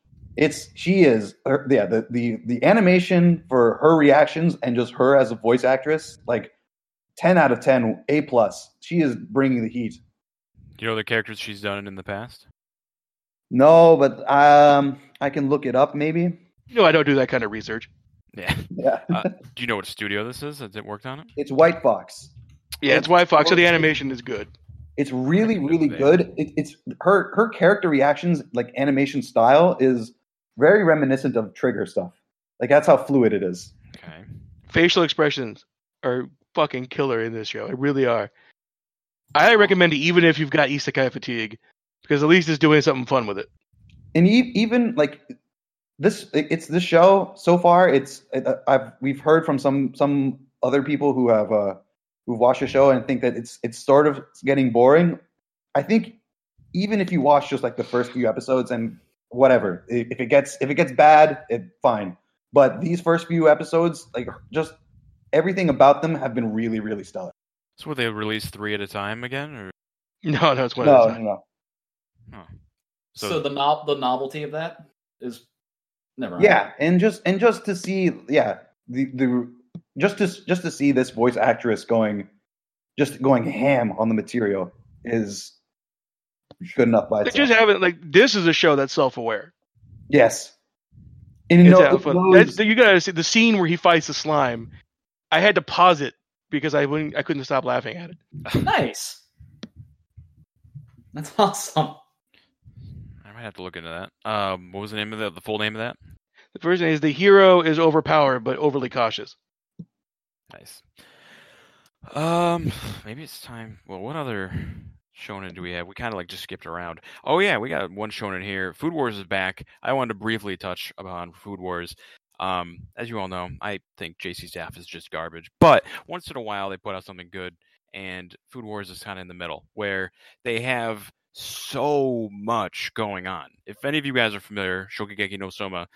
the animation for her reactions and just her as a voice actress, like 10 out of 10, A+. She is bringing the heat. Do you know the characters she's done in the past? No, but I can look it up maybe. I don't do that kind of research. Yeah. Yeah, Do you know what studio this is? Has it worked on it? it's White Fox. Yeah, it's White Fox, so the animation is good. It's really, really good. It's her character reactions, like animation style, is very reminiscent of Trigger stuff. Like that's how fluid it is. Okay. Facial expressions are fucking killer in this show. They really are. I recommend it even if you've got isekai fatigue, because at least it's doing something fun with it. And even like this show so far. We've heard from some other people who have who've watched the show and think that it's sort of getting boring. I think even if you watch just like the first few episodes and whatever, if it gets bad, fine. But these first few episodes, like just everything about them have been really, really stellar. So would they release 3 at a time again, or No, it's one of those. No. Huh. So the novelty of that is never mind. Yeah, and just to see, just to see this voice actress going ham on the material is good enough by They itself. just haven't this is a show that's self-aware. Yes, and It's out fun. You gotta see the scene where he fights the slime. I had to pause it because I couldn't stop laughing at it. Nice. That's awesome. I might have to look into that. What was the name of the full name of that? The first thing is the hero is overpowered but overly cautious. Nice. Maybe it's time. Well, what other shonen do we have? We kind of just skipped around. Oh yeah, we got one shonen here. Food Wars is back. I wanted to briefly touch upon Food Wars. As you all know, I think JC Staff is just garbage. But once in a while, they put out something good, and Food Wars is kind of in the middle, where they have so much going on. If any of you guys are familiar, Shokugeki no Soma,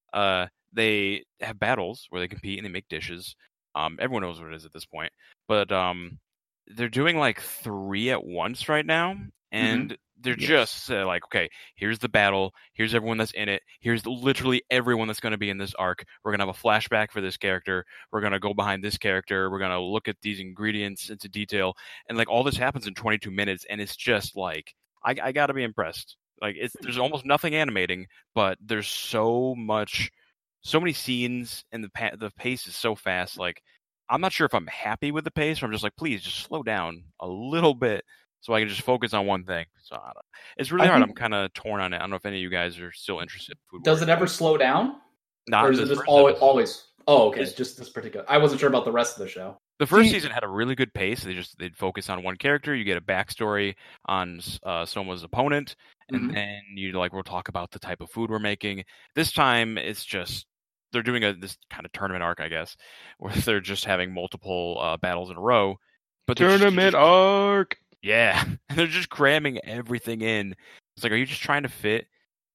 they have battles where they compete and they make dishes. Everyone knows what it is at this point, but they're doing 3 at once right now, and they're just okay, here's the battle, here's everyone that's in it, here's literally everyone that's going to be in this arc. We're going to have a flashback for this character, we're going to go behind this character, we're going to look at these ingredients into detail, and all this happens in 22 minutes, and it's just I got to be impressed. There's almost nothing animating, but there's so many scenes, and the pace is so fast. I'm not sure if I'm happy with the pace, or I'm just please just slow down a little bit so I can just focus on one thing. So I don't know. It's really hard. I'm kind of torn on it. I don't know if any of you guys are still interested in Food Wars. Does it ever slow down? Not or is it just always? Oh, okay. It's just this particular. I wasn't sure about the rest of the show. The first season had a really good pace. They'd focus on one character. You get a backstory on Soma's opponent, and then we'll talk about the type of food we're making. This time it's just they're doing this kind of tournament arc, I guess, where they're just having multiple battles in a row. But Tournament arc. Yeah, and they're just cramming everything in. It's are you just trying to fit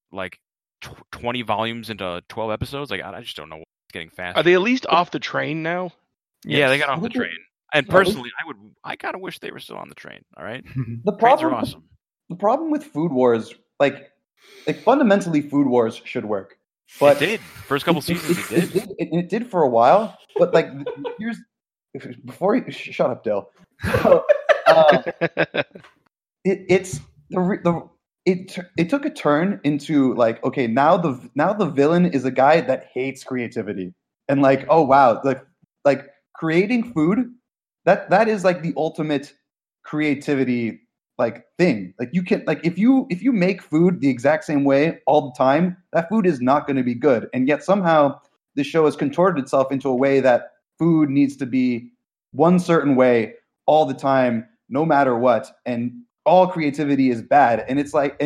20 volumes into 12 episodes? I just don't know. It's getting fast. Are they at least off the train now? Yeah, they got off the train. And personally, I kind of wish they were still on the train. All right, The trains are awesome. The problem with Food Wars, fundamentally, Food Wars should work. But it did. First couple seasons, it did. It did for a while. But here's before you shut up, Dale. It took a turn into like, okay, now the villain is a guy that hates creativity, and like, oh wow, like creating food, that is like the ultimate creativity like thing. Like you can, like if you make food the exact same way all the time, that food is not going to be good. And yet somehow this show has contorted itself into a way that food needs to be one certain way all the time, no matter what, and all creativity is bad. And it's like,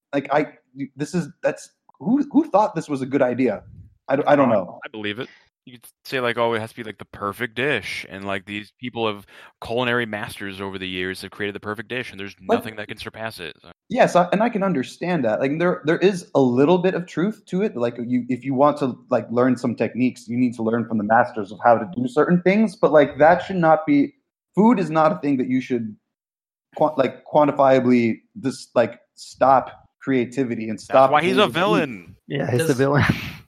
that's who thought this was a good idea? I don't know. I believe it. You could say like, oh, it has to be like the perfect dish, and like these people have culinary masters over the years have created the perfect dish, and there's nothing that can surpass it. So. Yes, and I can understand that. Like there is a little bit of truth to it. Like if you want to like learn some techniques, you need to learn from the masters of how to do certain things. But like that should not be. Food is not a thing that you should quantifiably just like stop creativity and stop. That's why he's a villain. Yeah, he's the villain.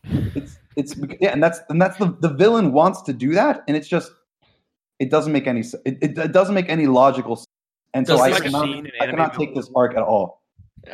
And that's the villain wants to do that, and it's just it doesn't make any it doesn't make any logical sense. And so I cannot take this arc at all.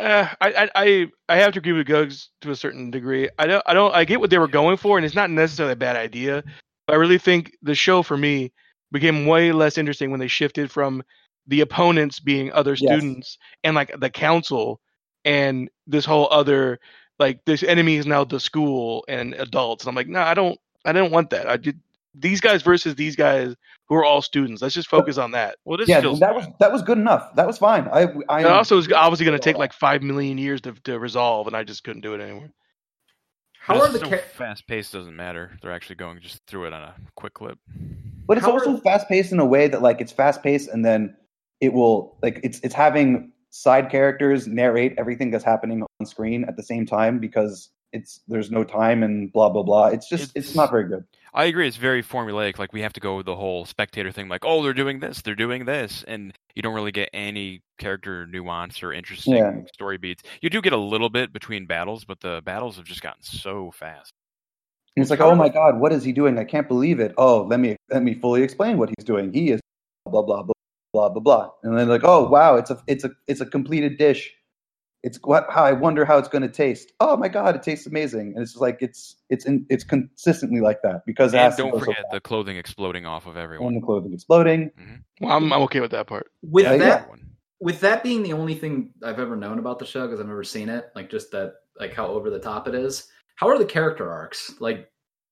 I have to agree with Gugs to a certain degree. I get what they were going for, and it's not necessarily a bad idea. But I really think the show for me became way less interesting when they shifted from the opponents being other students and like the council and this whole other like this enemy is now the school and adults. And I'm like, no, I don't want that. These guys versus these guys who are all students. Let's just focus on that. Well, that was good enough. That was fine. It also was obviously going to take like 5 million years to resolve, and I just couldn't do it anymore. How are the fast paced? Doesn't matter. They're actually going just through it on a quick clip. But it's also fast paced in a way that like it's fast paced, and then it will like it's having side characters narrate everything that's happening on screen at the same time because there's no time and blah blah blah. It's not very good. I agree. It's very formulaic. Like we have to go with the whole spectator thing. Like, oh, they're doing this, and you don't really get any character nuance or interesting story beats. You do get a little bit between battles, but the battles have just gotten so fast. And it's like, oh my god, what is he doing? I can't believe it. Oh, let me fully explain what he's doing. He is blah blah blah blah blah blah. And then like, oh wow, it's a completed dish. I wonder how it's going to taste. Oh my god, it tastes amazing. And it's just like it's consistently like that because don't forget the clothing exploding off of everyone. And the clothing exploding. Mm-hmm. Well, I'm okay with that part. With that being the only thing I've ever known about the show because I've never seen it, like just that, like how over the top it is. How are the character arcs? Like,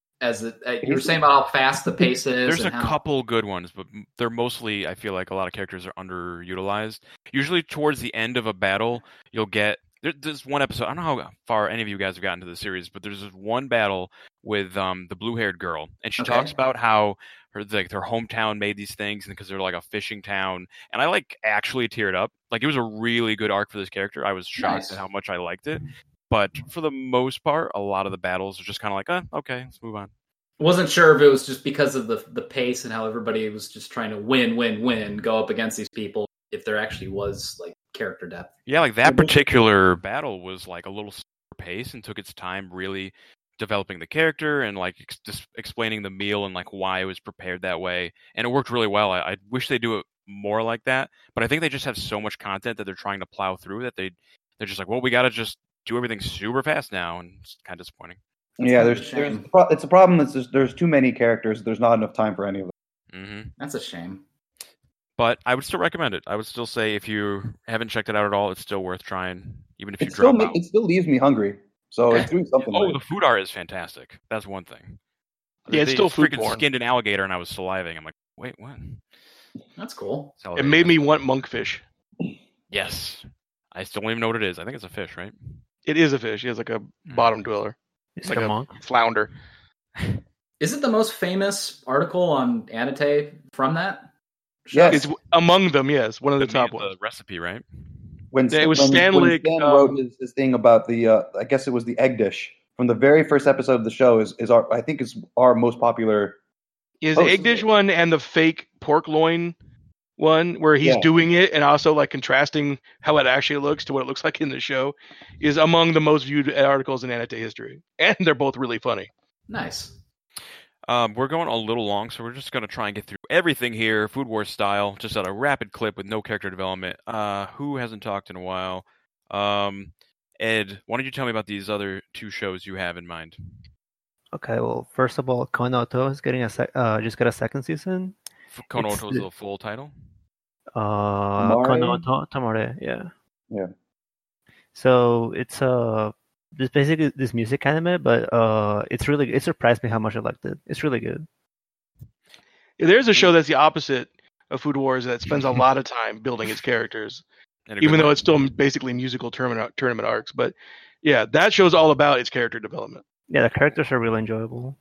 you were saying about how fast the pace is. There's a couple good ones, but they're mostly, I feel like a lot of characters are underutilized. Usually towards the end of a battle, you'll get... There's one episode, I don't know how far any of you guys have gotten to the series, but there's this one battle with the blue-haired girl, and she talks about how her hometown made these things because they're like a fishing town, and I like actually teared up. Like it was a really good arc for this character. I was shocked at how much I liked it. But for the most part, a lot of the battles are just kind of like, okay, let's move on. Wasn't sure if it was just because of the pace and how everybody was just trying to win, go up against these people, if there actually was like character depth. Yeah, like that particular battle was like a little slower pace and took its time really developing the character and like just explaining the meal and like why it was prepared that way. And it worked really well. I wish they do it more like that, but I think they just have so much content that they're trying to plow through that they're just like, well, we got to just do everything super fast now, and it's kind of disappointing. Yeah, it's a problem. There's too many characters. There's not enough time for any of them. Mm-hmm. That's a shame. But I would still recommend it. I would still say if you haven't checked it out at all, it's still worth trying, even if you drop out. It still leaves me hungry, so it's doing something. The food art is fantastic. That's one thing. Yeah, it's still freaking foodborne. Skinned an alligator, and I was saliving. I'm like, wait, what? That's cool. It made me want monkfish. Yes, I still don't even know what it is. I think it's a fish, right? It is a fish. He has like a bottom dweller. It's like a monk. Flounder. Is it the most famous article on Anate from that? Yes. It's among them, yes. One of the top ones. The recipe, right? When Stan wrote his thing about the, I guess it was the egg dish from the very first episode of the show is our most popular. Is the egg dish one and the fake pork loin one where he's doing it and also like contrasting how it actually looks to what it looks like in the show is among the most viewed articles in Anate history. And they're both really funny. Nice. We're going a little long, so we're just going to try and get through everything here, Food Wars style, just at a rapid clip with no character development. Who hasn't talked in a while? Ed, why don't you tell me about these other two shows you have in mind? Okay, well, first of all, Konoto is getting just got a second season. Konoto is the full title? Konoto Tamare, yeah. Yeah. So it's basically this music anime, but it surprised me how much I liked it. It's really good. There's a show that's the opposite of Food Wars that spends a lot of time building its characters, even though it's still basically musical tournament arcs. But yeah, that show's all about its character development. Yeah, the characters are really enjoyable.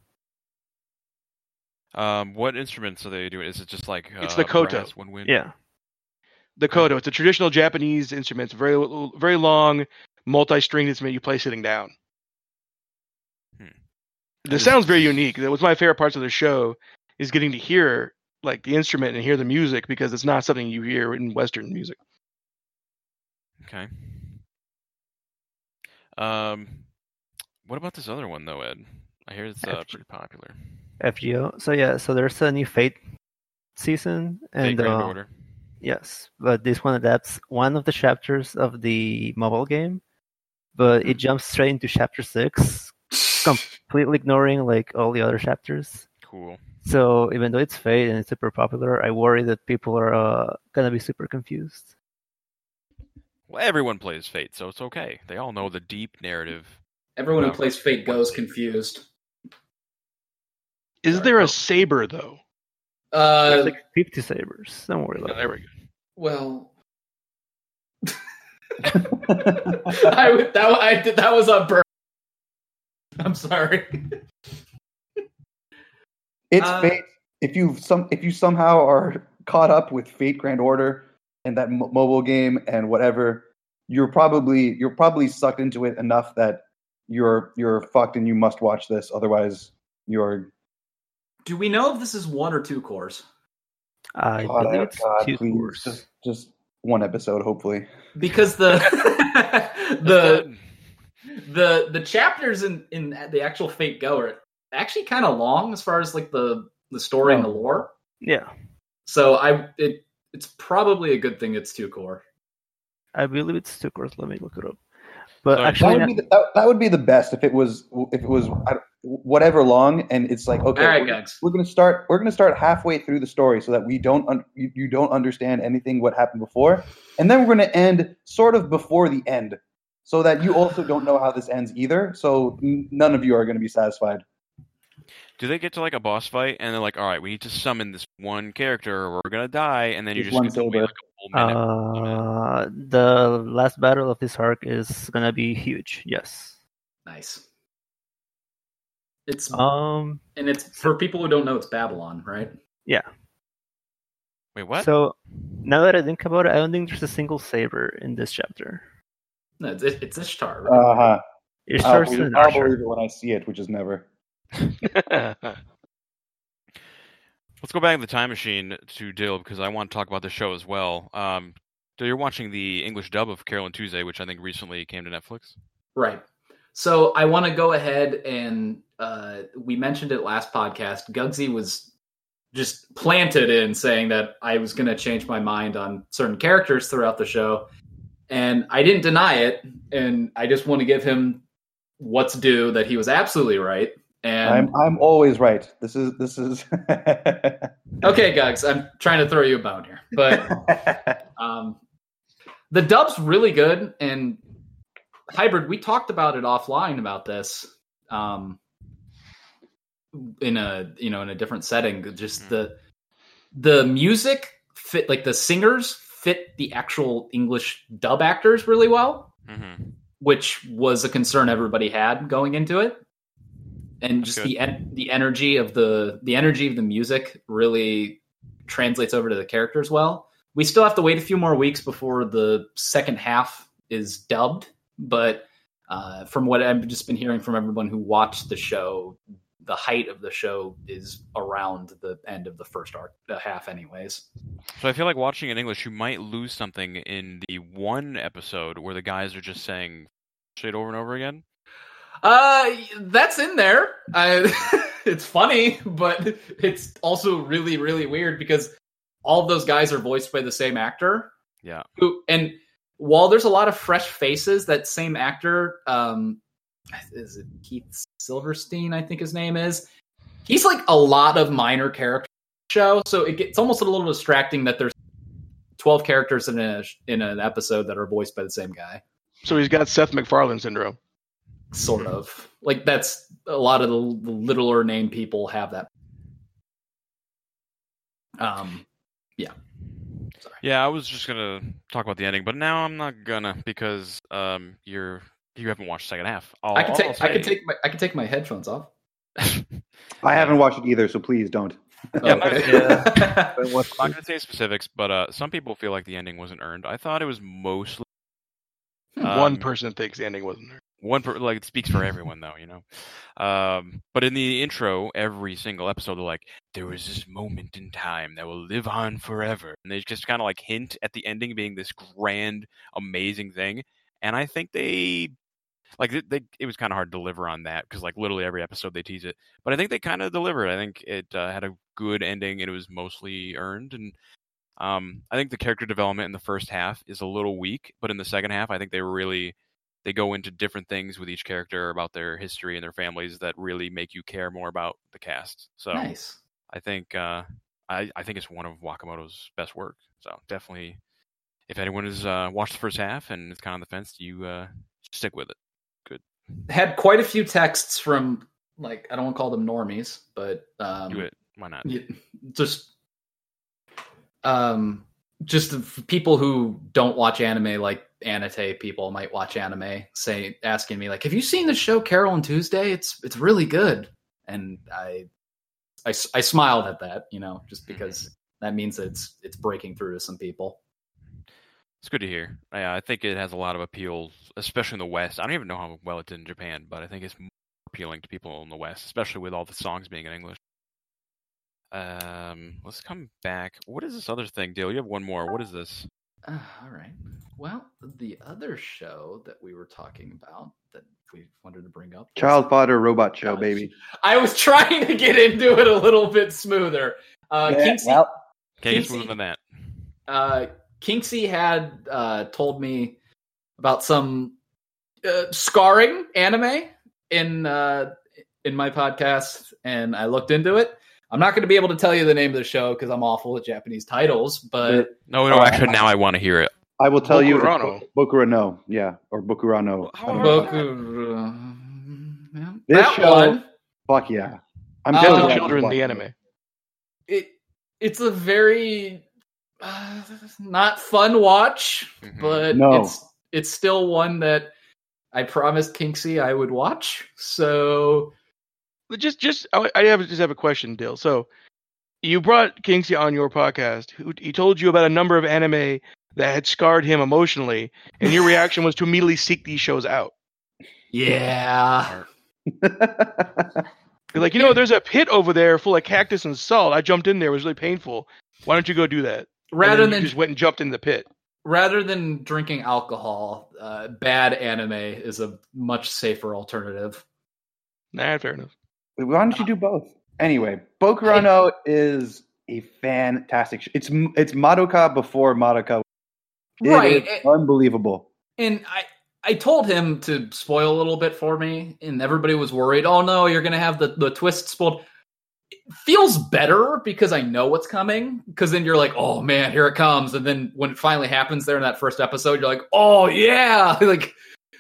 What instruments are they doing? Is it just like it's the koto? Brass, one wind? Yeah, the koto. It's a traditional Japanese instrument. It's very, very long, multi-stringed instrument you play sitting down. This sounds very unique. That was my favorite parts of the show, is getting to hear like the instrument and hear the music, because it's not something you hear in Western music. Okay. What about this other one though, Ed? I hear it's pretty popular. FGO. So yeah, so there's a new Fate season, and Fate Grand Order. Yes, but this one adapts one of the chapters of the mobile game, but it jumps straight into chapter 6, completely ignoring like all the other chapters. Cool. So even though it's Fate and it's super popular, I worry that people are gonna be super confused. Well, everyone plays Fate, so it's okay. They all know the deep narrative. Everyone who plays Fate goes confused. Is there a saber though? There's like 50 sabers. Don't worry about it. There we go. Well, that was on purpose. I'm sorry. It's Fate. If you somehow are caught up with Fate Grand Order and that mobile game and whatever, you're probably sucked into it enough that you're fucked and you must watch this. Otherwise, you're. Do we know if this is 1 or 2 cores? I believe it's 2 cores. Just one episode, hopefully. Because the chapters in the actual Fate Go are actually kind of long as far as like the story and the lore. Yeah. So it's probably a good thing it's 2 core. I believe it's 2 cores. Let me look it up. But Sorry, actually, that would be the best if it was whatever long, and it's like, okay, all right, guys, we're gonna start halfway through the story so that you don't understand anything what happened before, and then we're gonna end sort of before the end, so that you also don't know how this ends either. So none of you are gonna be satisfied. Do they get to like a boss fight and they're like, all right, we need to summon this one character or we're gonna die, and then you just get to wait like a whole minute? The last battle of this arc is gonna be huge. Yes. Nice. It's and it's for people who don't know, it's Babylon, right? Yeah. Wait, what? So now that I think about it, I don't think there's a single saber in this chapter. No, it's Ishtar, right? Ishtar's I'll believe it when I see it, which is never. Let's go back in the time machine to Dill, because I want to talk about the show as well. So you're watching the English dub of Carole and Tuesday, which I think recently came to Netflix. Right. So I want to go ahead and we mentioned it last podcast. Gugsy was just planted in saying that I was going to change my mind on certain characters throughout the show, and I didn't deny it. And I just want to give him what's due, that he was absolutely right. And I'm always right. This is okay, Gugs. I'm trying to throw you a bone here, but the dub's really good. And Hybrid, we talked about it offline about this in a different setting. Just the music fit, like the singers fit the actual English dub actors really well, which was a concern everybody had going into it. And just the energy of the music really translates over to the characters well. We still have to wait a few more weeks before the second half is dubbed, but from what I've just been hearing from everyone who watched the show, the height of the show is around the end of the first half anyways. So I feel like watching in English, you might lose something in the one episode where the guys are just saying shit over and over again. That's in there. it's funny, but it's also really, really weird because all of those guys are voiced by the same actor. Yeah. And while there's a lot of fresh faces, that same actor, is it Keith Silverstein, I think his name is. He's like a lot of minor characters in the show, so it's almost a little distracting that there's 12 characters in an episode that are voiced by the same guy. So he's got Seth MacFarlane syndrome. Sort of. Like, that's a lot of the littler name people have that. Yeah. Sorry. Yeah, I was just gonna talk about the ending, but now I'm not gonna because you haven't watched the second half. I can take my headphones off. I haven't watched it either, so please don't. Yeah, Okay. I'm not going to say specifics, but some people feel like the ending wasn't earned. I thought it was mostly One person thinks the ending wasn't there. Like it speaks for everyone, though, you know. But in the intro, every single episode, they're like, "There was this moment in time that will live on forever," and they just kind of like hint at the ending being this grand, amazing thing. And I think it was kind of hard to deliver on that because like literally every episode they tease it, but I think they kind of delivered. I think it had a good ending and it was mostly earned. And I think the character development in the first half is a little weak, but in the second half, I think they go into different things with each character about their history and their families that really make you care more about the cast. So Nice. I think I think it's one of Wakamoto's best work. So definitely, if anyone has watched the first half and is kind of on the fence, you stick with it. Had quite a few texts from, like, I don't want to call them normies, but Do it. Why not? just people who don't watch anime, like Anate people might watch anime, asking me like, "Have you seen the show Carol and Tuesday? It's really good." And I smiled at that, you know, just because that means that it's breaking through to some people. It's good to hear. Yeah, I think it has a lot of appeal, especially in the West. I don't even know how well it did in Japan, but I think it's more appealing to people in the West, especially with all the songs being in English. Let's come back. What is this other thing, Dale? You have one more. What is this? All right. Well, the other show that we were talking about that we wanted to bring up, Child Fodder Robot Show, baby. I was trying to get into it a little bit smoother. Kinksy, Can't get smoother than that. Kinksy had told me about some scarring anime in my podcast, and I looked into it. I'm not going to be able to tell you the name of the show because I'm awful with Japanese titles, but No, actually, now I want to hear it. I will tell you. Bokurano. Bokurano, yeah, or Bokurano. This that show, one. fuck yeah! I'm Oh, Tell glad the you children watched the it. anime. It's a very not fun watch, Mhm. but No. it's still one that I promised Kinksy I would watch. So I just have a question, Dill. So you brought Kinksy on your podcast. He told you about a number of anime that had scarred him emotionally, and your reaction was to immediately seek these shows out. yeah, You're like, there's a pit over there full of cactus and salt. I jumped in there; it was really painful. Why don't you go do that? rather And then than you just went and jumped in the pit. rather than drinking alcohol, bad anime is a much safer alternative. Nah, fair enough. Why don't you do both? Anyway, Bokurano is a fantastic show. It's Madoka before Madoka. Right. It is unbelievable. And I told him to spoil a little bit for me, and everybody was worried. Oh no, you're gonna have the twist spoiled. It feels better because I know what's coming. Because then you're like, oh man, here it comes. And then when it finally happens there in that first episode, you're like, oh yeah, like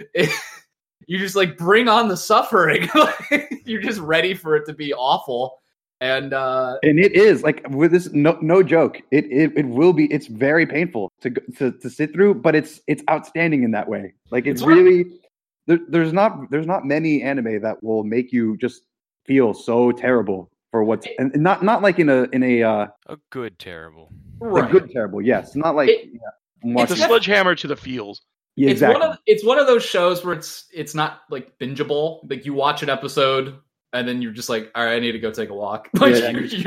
you just like bring on the suffering. You're just ready for it to be awful. And it is like with this no joke. It will be. It's very painful to sit through, but it's outstanding in that way. Like it's really there's not many anime that will make you just feel so terrible for what's and not like in a A good terrible. like good terrible. Yes, not like I'm It's a watching. sledgehammer to the feels. Yeah, exactly. It's one of those shows where it's not like bingeable. Like you watch an episode and then you're just like, all right, I need to go take a walk. Like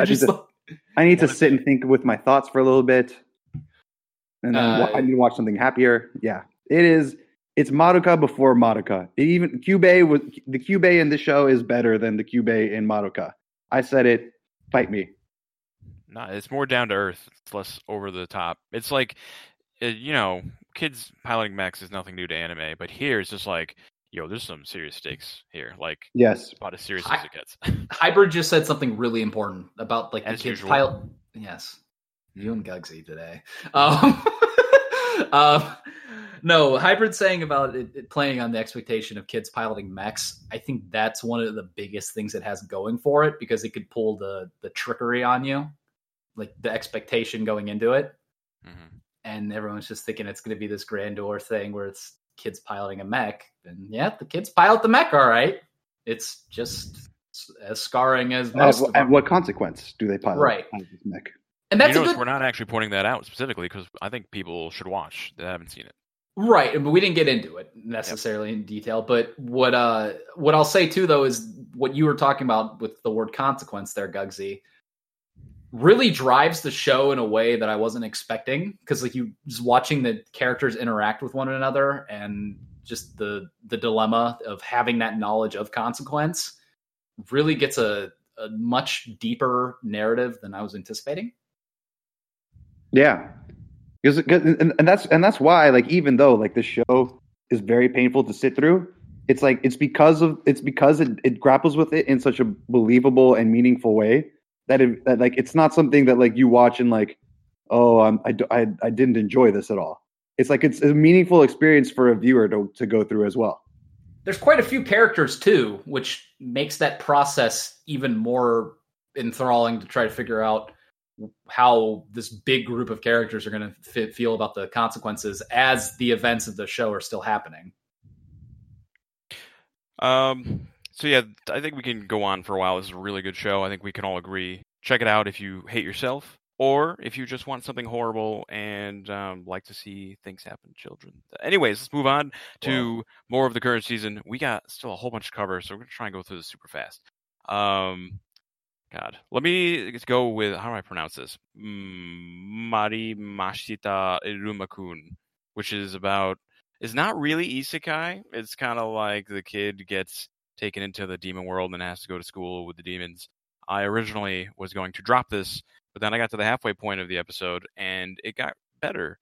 I need to sit and think with my thoughts for a little bit, and then I need to watch something happier. Yeah, it is. It's Madoka before Madoka. Even the Kyubey in this show is better than the Kyubey in Madoka. I said it. Fight me. No, it's more down to earth. It's less over the top. It's like, kids piloting mechs is nothing new to anime, but here it's just like, yo, there's some serious stakes here. Like, Yes. about as serious as it gets. Hybrid just said something really important about like As the kids usual. pilot. Yes, you and Gugsy today. No, Hybrid saying about it playing on the expectation of kids piloting mechs. I think that's one of the biggest things it has going for it, because it could pull the trickery on you, like the expectation going into it, and everyone's just thinking it's going to be this grandeur thing where it's kids piloting a mech. And yeah, the kids pilot the mech all right. It's just as scarring as most of them. And what consequence do they pilot? Right. This mech? And that's We're not actually pointing that out specifically because I think people should watch that haven't seen it. Right, but we didn't get into it necessarily in detail. But what I'll say too, though, is what you were talking about with the word consequence there, Gugsy, really drives the show in a way that I wasn't expecting. Because like you just watching the characters interact with one another, and just the dilemma of having that knowledge of consequence really gets a much deeper narrative than I was anticipating. Yeah. And that's why, like, even though like the show is very painful to sit through, it's like it's because it grapples with it in such a believable and meaningful way that like it's not something that like you watch and like, oh, I didn't enjoy this at all. It's like it's a meaningful experience for a viewer to go through as well. There's quite a few characters too, which makes that process even more enthralling to try to figure out how this big group of characters are going to feel about the consequences as the events of the show are still happening. So yeah, I think we can go on for a while. This is a really good show. I think we can all agree. Check it out if you hate yourself, or if you just want something horrible and like to see things happen to children. Anyways, let's move on to more of the current season. We got still a whole bunch to cover, so we're going to try and go through this super fast. God, let me go with, how do I pronounce this? Mari Mashita Irumakun, which is not really isekai. It's kind of like the kid gets taken into the demon world and has to go to school with the demons. I originally was going to drop this, but then I got to the halfway point of the episode and it got better.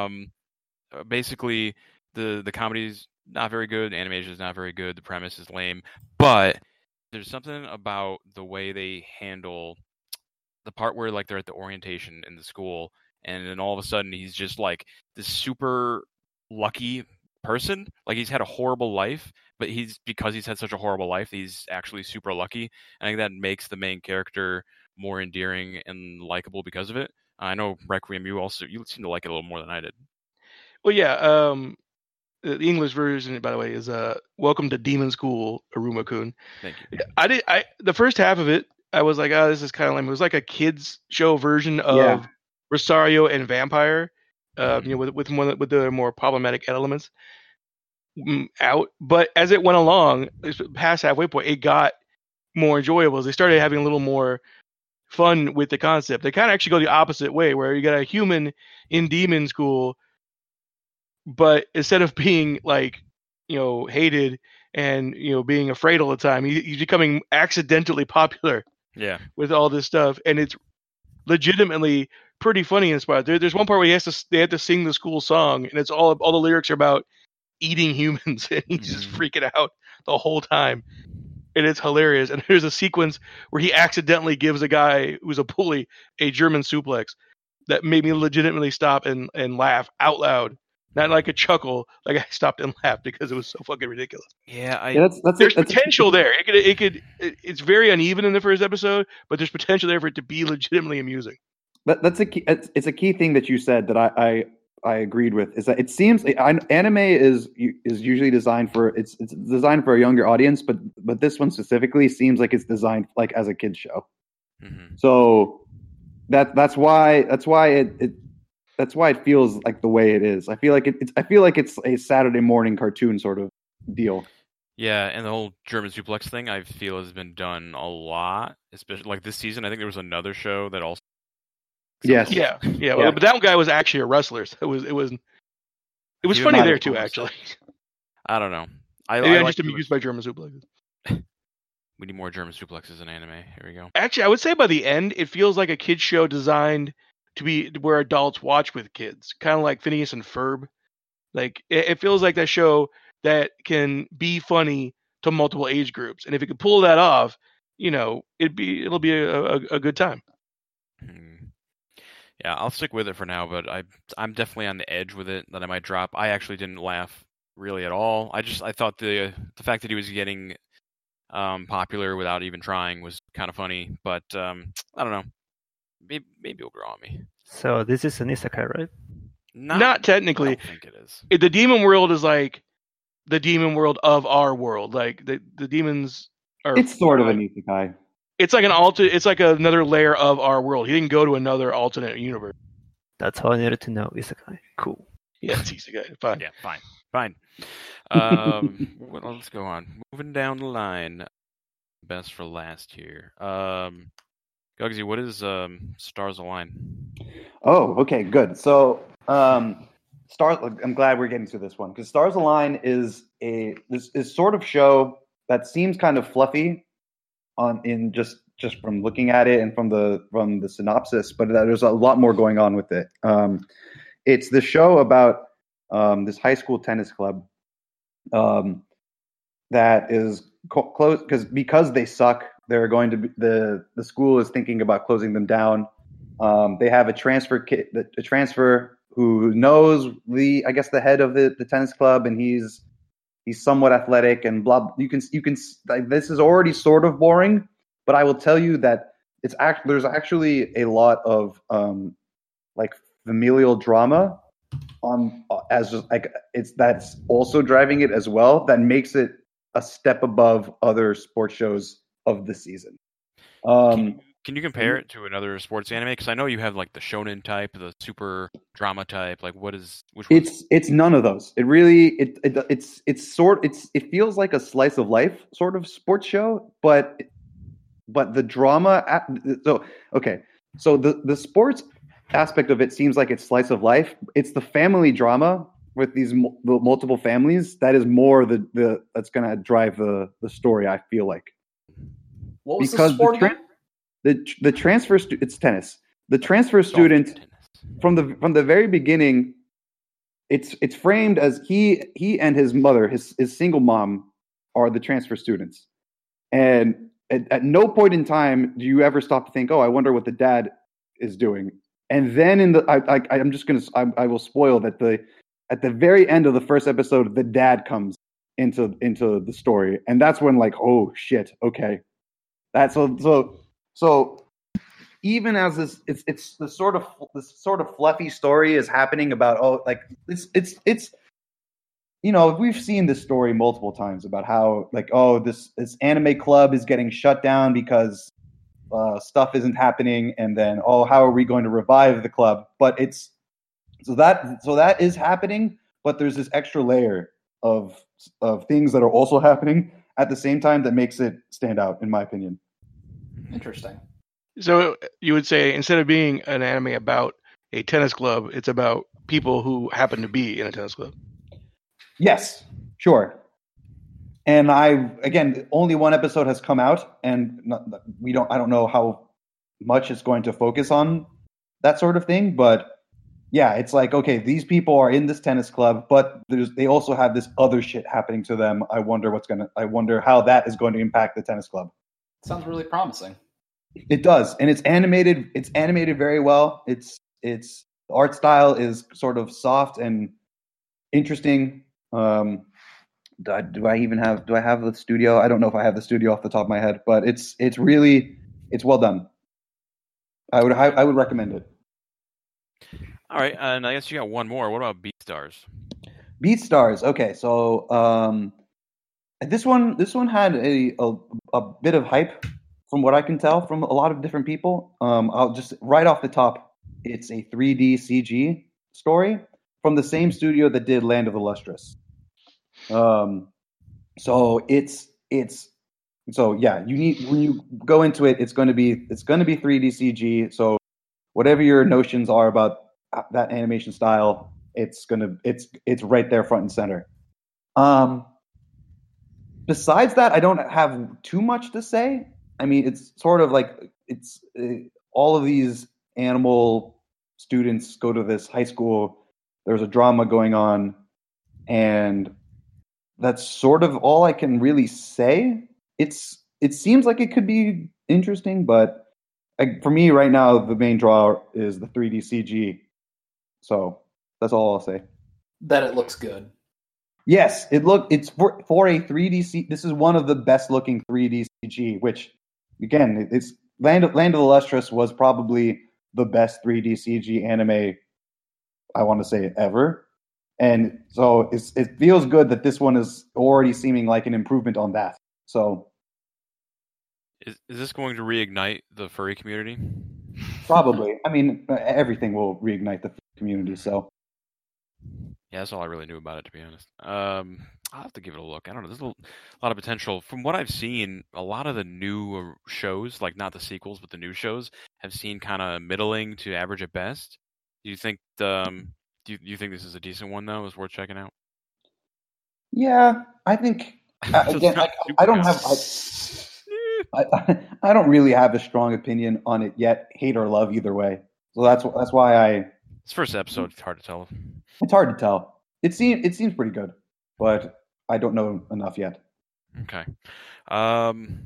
Basically, the comedy's not very good, the animation is not very good, the premise is lame, but there's something about the way they handle the part where like they're at the orientation in the school, and then all of a sudden he's just like this super lucky person. Like he's had a horrible life, but because he's had such a horrible life, he's actually super lucky. I think that makes the main character more endearing and likable because of it. I know Requiem, you seem to like it a little more than I did. Well, yeah. The English version, by the way, is "Welcome to Demon School, Aruma-kun." Thank you. The first half of it, I was like, "Oh, this is kind of lame." It was like a kids show version of Rosario and Vampire, with the more problematic elements out. But as it went along, past halfway point, it got more enjoyable. As they started having a little more fun with the concept. They kind of actually go the opposite way, where you got a human in demon school, but instead of being like, hated and, being afraid all the time, he's becoming accidentally popular. Yeah. With all this stuff. And it's legitimately pretty funny and inspired. There's one part where they have to sing the school song, and it's all the lyrics are about eating humans, and he's just freaking out the whole time. And it's hilarious. And there's a sequence where he accidentally gives a guy who's a bully a German suplex that made me legitimately stop and laugh out loud. Not like a chuckle, like I stopped and laughed because it was so fucking ridiculous. Yeah, there's potential there. It's very uneven in the first episode, but there's potential there for it to be legitimately amusing. That's a key. It's a key thing that you said that I agreed with. Is that it seems anime is usually designed for it's designed for a younger audience, but this one specifically seems like it's designed like as a kids show. Mm-hmm. So that's why it feels like the way it is. I feel like it's a Saturday morning cartoon sort of deal. Yeah, and the whole German suplex thing I feel has been done a lot, especially like this season. I think there was another show that also. Yes. Yeah. Well, but that guy was actually a wrestler. So it was funny there too, actually. I don't know. I just amused by German suplexes. We need more German suplexes in anime. Here we go. Actually, I would say by the end, it feels like a kids show designed to be where adults watch with kids, kind of like Phineas and Ferb. Like it feels like that show that can be funny to multiple age groups, and if it could pull that off, it'll be a good time. Yeah, I'll stick with it for now, but I'm definitely on the edge with it that I might drop. I actually didn't laugh really at all. I thought the fact that he was getting popular without even trying was kind of funny, but I don't know. Maybe it'll grow on me. So this is an isekai, right? Not technically. I don't think it is. The demon world is like the demon world of our world. Like the demons are. It's sort of an isekai. It's like it's like another layer of our world. He didn't go to another alternate universe. That's all I needed to know. Isekai. Cool. Yeah, it's isekai. Fine. Yeah, fine. Well, let's go on. Moving down the line. Best for last here. Gugsy, what is Stars Align? Oh, okay, good. So, I'm glad we're getting to this one because Stars Align is this sort of show that seems kind of fluffy in just from looking at it and from the synopsis, but there's a lot more going on with it. It's the show about this high school tennis club that is closed because they suck. They're going to be, the school is thinking about closing them down. They have a transfer who knows the head of the tennis club, and he's somewhat athletic and blah. You can like, this is already sort of boring, but I will tell you that there's actually a lot of like familial drama that's also driving it as well. That makes it a step above other sports shows of the season. Can you compare it to another sports anime? Because I know you have like the shonen type, the super drama type. Like, which one? It's none of those. It really it feels like a slice of life sort of sports show, but the drama. So the sports aspect of it seems like it's slice of life. It's the family drama with these multiple families that is more that's going to drive the story. I feel like. What was the sport again? The transfer it's tennis. The transfer student from the very beginning, it's framed as he and his mother, his single mom, are the transfer students, and at no point in time do you ever stop to think, oh, I wonder what the dad is doing. And then I will spoil that at the very end of the first episode, the dad comes into the story, and that's when like, oh shit, okay, that's so even as it's this sort of fluffy story is happening about it's we've seen this story multiple times about how like this anime club is getting shut down because stuff isn't happening, and then how are we going to revive the club? But it's so that is happening, but there's this extra layer of things that are also happening at the same time that makes it stand out, in my opinion. Interesting. So you would say instead of being an anime about a tennis club, it's about people who happen to be in a tennis club. Yes, sure. And only one episode has come out, and I don't know how much it's going to focus on that sort of thing, but yeah, it's like, okay, these people are in this tennis club, but they also have this other shit happening to them. I wonder how that is going to impact the tennis club. Sounds really promising. It does, and it's animated. It's animated very well. It's the art style is sort of soft and interesting. Do I have the studio? I don't know if I have the studio off the top of my head, but it's well done. I would recommend it. All right, and I guess you got one more. What about BeatStars? BeatStars. Okay, so this one had a bit of hype, from what I can tell from a lot of different people. I'll just right off the top, it's a 3D CG story from the same studio that did Land of the Lustrous. So you need, when you go into it, it's going to be 3D CG. So whatever your notions are about that animation style, it's right there front and center. besides that, I don't have too much to say. I mean, it's sort of like it's all of these animal students go to this high school. There's a drama going on, and that's sort of all I can really say. It seems like it could be interesting, but for me right now, the main draw is the 3D CG. So that's all I'll say. That it looks good. Yes, it's for a 3D. This is one of the best looking 3D CG. Which, again, it's Land of the Lustrous was probably the best 3D CG anime, I want to say, ever. And so it feels good that this one is already seeming like an improvement on that. So, is this going to reignite the furry community? Probably. I mean, everything will reignite the community. So, yeah, that's all I really knew about it, to be honest. I'll have to give it a look. I don't know. There's a lot of potential. From what I've seen, a lot of the new shows, like not the sequels, but the new shows, have seen kind of middling to average at best. Do you think do you think this is a decent one though? Is worth checking out? Yeah, I think again, I don't have. I don't really have a strong opinion on it yet, hate or love either way. So that's why This first episode, it's hard to tell. It's hard to tell. It seems pretty good, but I don't know enough yet. Okay. I'm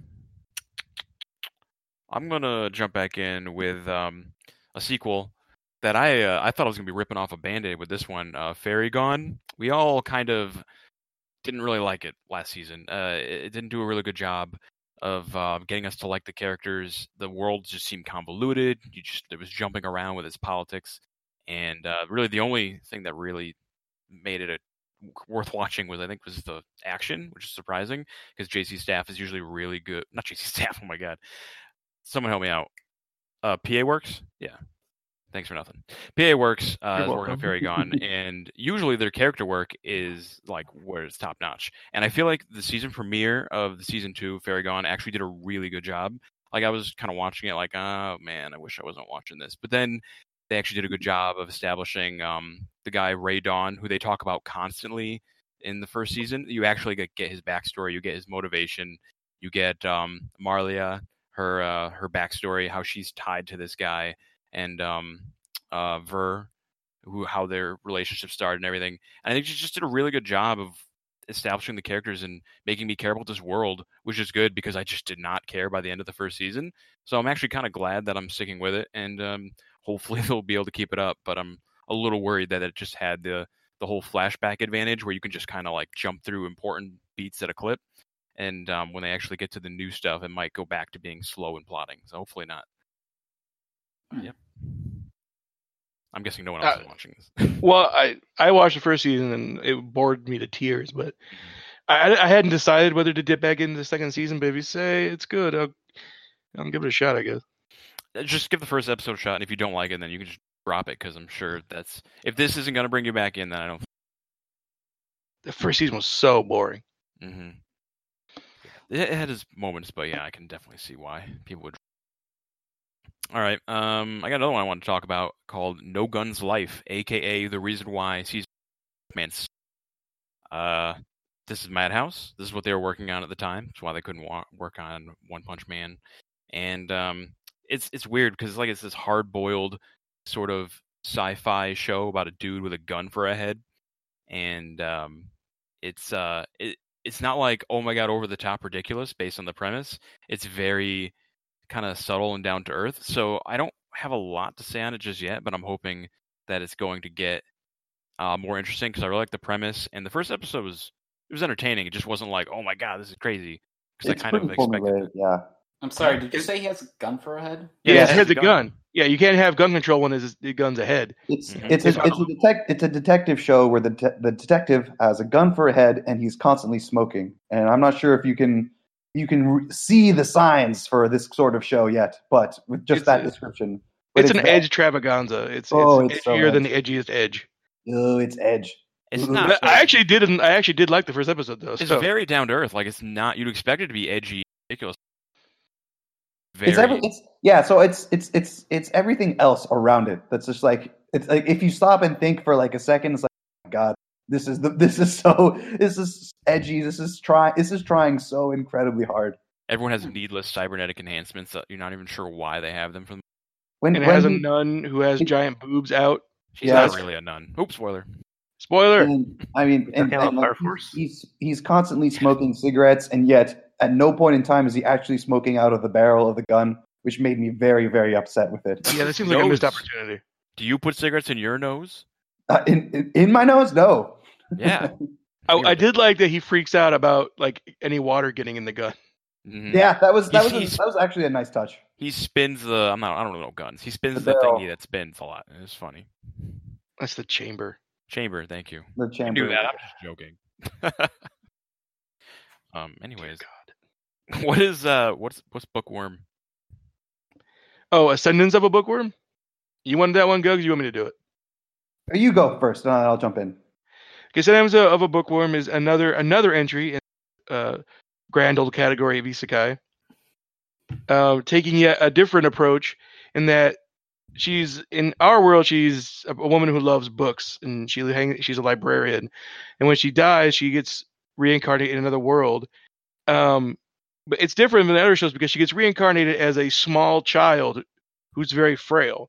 gonna jump back in with a sequel that I thought I was gonna be ripping off a Band-Aid with this one, Fairy Gone. We all kind of didn't really like it last season. It didn't do a really good job of getting us to like the characters. The world just seemed convoluted. It was jumping around with its politics, and really the only thing that really made it worth watching was the action, which is surprising because JC Staff is usually really good. Not JC Staff. Oh my god, someone help me out. PA Works, yeah. Thanks for nothing. PA Works is working on Fairy Gone, and usually their character work is like where it's top notch. And I feel like the season premiere of the season 2 Fairy Gone actually did a really good job. Like I was kind of watching it, like, oh man, I wish I wasn't watching this. But then they actually did a good job of establishing the guy Ray Dawn, who they talk about constantly in the first season. You actually get his backstory, you get his motivation, you get Marlia, her backstory, how she's tied to this guy, and Ver, how their relationship started and everything. And I think she just did a really good job of establishing the characters and making me care about this world, which is good because I just did not care by the end of the first season. So I'm actually kind of glad that I'm sticking with it, and hopefully they'll be able to keep it up. But I'm a little worried that it just had the whole flashback advantage where you can just kind of like jump through important beats at a clip. And when they actually get to the new stuff, it might go back to being slow and plotting. So hopefully not. Yep. I'm guessing no one else is watching this. Well, I watched the first season and it bored me to tears, but I hadn't decided whether to dip back into the second season. But if you say it's good, I'll give it a shot, I guess. Just give the first episode a shot, and if you don't like it, then you can just drop it, because I'm sure if this isn't going to bring you back in, then I don't. The first season was so boring. Mm-hmm. It had its moments, but yeah, I can definitely see why people would. All right, I got another one I want to talk about called No Guns Life, aka the reason why season man. This is Madhouse. This is what they were working on at the time. That's why they couldn't work on One Punch Man, and it's weird because it's this hard-boiled sort of sci-fi show about a dude with a gun for a head, and it's not like, oh my god, over the top ridiculous based on the premise. It's very kind of subtle and down to earth. So I don't have a lot to say on it just yet, but I'm hoping that it's going to get more interesting because I really like the premise. And the first episode was entertaining. It just wasn't like, oh my god, this is crazy, because I kind of expected it. Yeah. I'm sorry, did you say he has a gun for a head? Yeah, he has a gun. Yeah, you can't have gun control when the gun's ahead. It's a detective show where the detective has a gun for a head and he's constantly smoking. And I'm not sure if you can see the signs for this sort of show yet, but with just that description, it's an edge travaganza. It's edgier than the edgiest edge. Oh, it's edge. It's not. I actually did like the first episode though. It's very down to earth. Like, it's not. You'd expect it to be edgy, ridiculous. So it's everything else around it that's just like, it's like if you stop and think for like a second, it's like, oh my god, this is edgy. This is trying so incredibly hard. Everyone has needless cybernetic enhancements that you're not even sure why they have them. And it has a nun who has giant boobs out. She's not really a nun. Oops, spoiler. Spoiler. And, I mean, and like, he's constantly smoking cigarettes, and yet at no point in time is he actually smoking out of the barrel of the gun, which made me very, very upset with it. Yeah, that seems like a missed opportunity. Do you put cigarettes in your nose? In my nose, no. Yeah. I did like that he freaks out about like any water getting in the gun. Mm-hmm. Yeah, that was actually a nice touch. He spins the I don't know guns. He spins the thingy that spins a lot. It's funny. That's the chamber. Chamber, thank you. The chamber. I knew that. I'm just joking. Anyways, God, what's bookworm? Oh, Ascendance of a Bookworm. You wanted that one, Gugs? You want me to do it? You go first, and I'll jump in. Okay, Ascendance of a Bookworm is another entry in grand old category of isekai, taking yet a different approach in that she's in our world. She's a woman who loves books, and she's a librarian. And when she dies, she gets reincarnated in another world. But it's different than the other shows because she gets reincarnated as a small child who's very frail.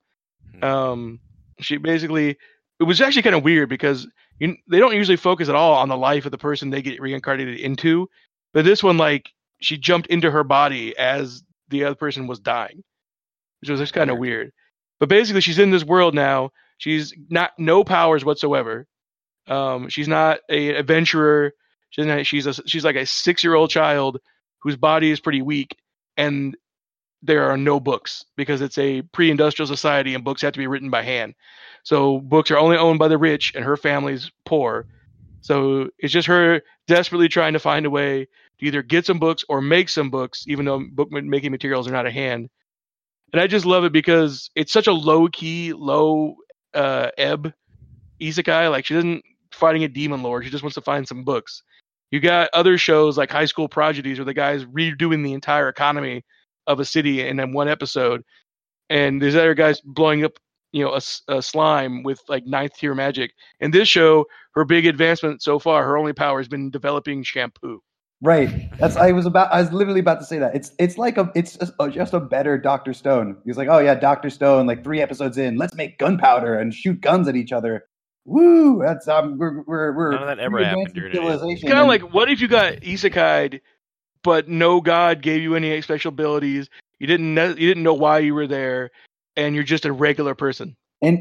She basically, it was actually kind of weird because they don't usually focus at all on the life of the person they get reincarnated into. But this one, like, she jumped into her body as the other person was dying, which was just kind of weird. But basically, she's in this world now. She's no powers whatsoever. She's not an adventurer. She's like a 6-year-old child whose body is pretty weak, and there are no books because it's a pre-industrial society and books have to be written by hand. So books are only owned by the rich, and her family's poor. So it's just her desperately trying to find a way to either get some books or make some books, even though book-making materials are not at hand. And I just love it because it's such a low-key, low-ebb isekai. Like, she isn't fighting a demon lord. She just wants to find some books. You got other shows like High School Prodigies where the guy's redoing the entire economy of a city in one episode. And there's other guys blowing up, a slime with like 9th tier magic. In this show, her big advancement so far, her only power has been developing shampoo. Right. I was literally about to say that. It's just a better Dr. Stone. He's like, oh yeah, Dr. Stone, like 3 episodes in, let's make gunpowder and shoot guns at each other. Woo! That's we're none of that ever happened. It's kind of like, what if you got isekai'd, but no god gave you any special abilities? You didn't know why you were there, and you're just a regular person. And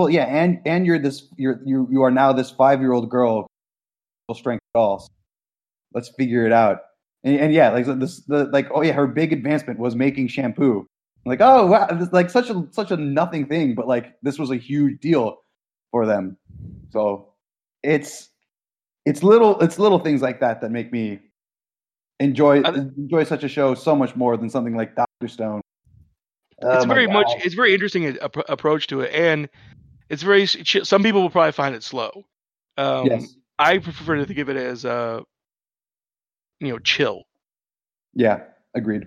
you are now this 5-year-old girl, strength dolls. Let's figure it out. And yeah, like her big advancement was making shampoo. Like, oh wow, it's like such a nothing thing, but like this was a huge deal for them. So it's little things like that make me enjoy such a show so much more than something like Dr. Stone. It's very interesting approach to it, and it's very. Some people will probably find it slow. Yes. I prefer to give it as chill. Yeah, agreed.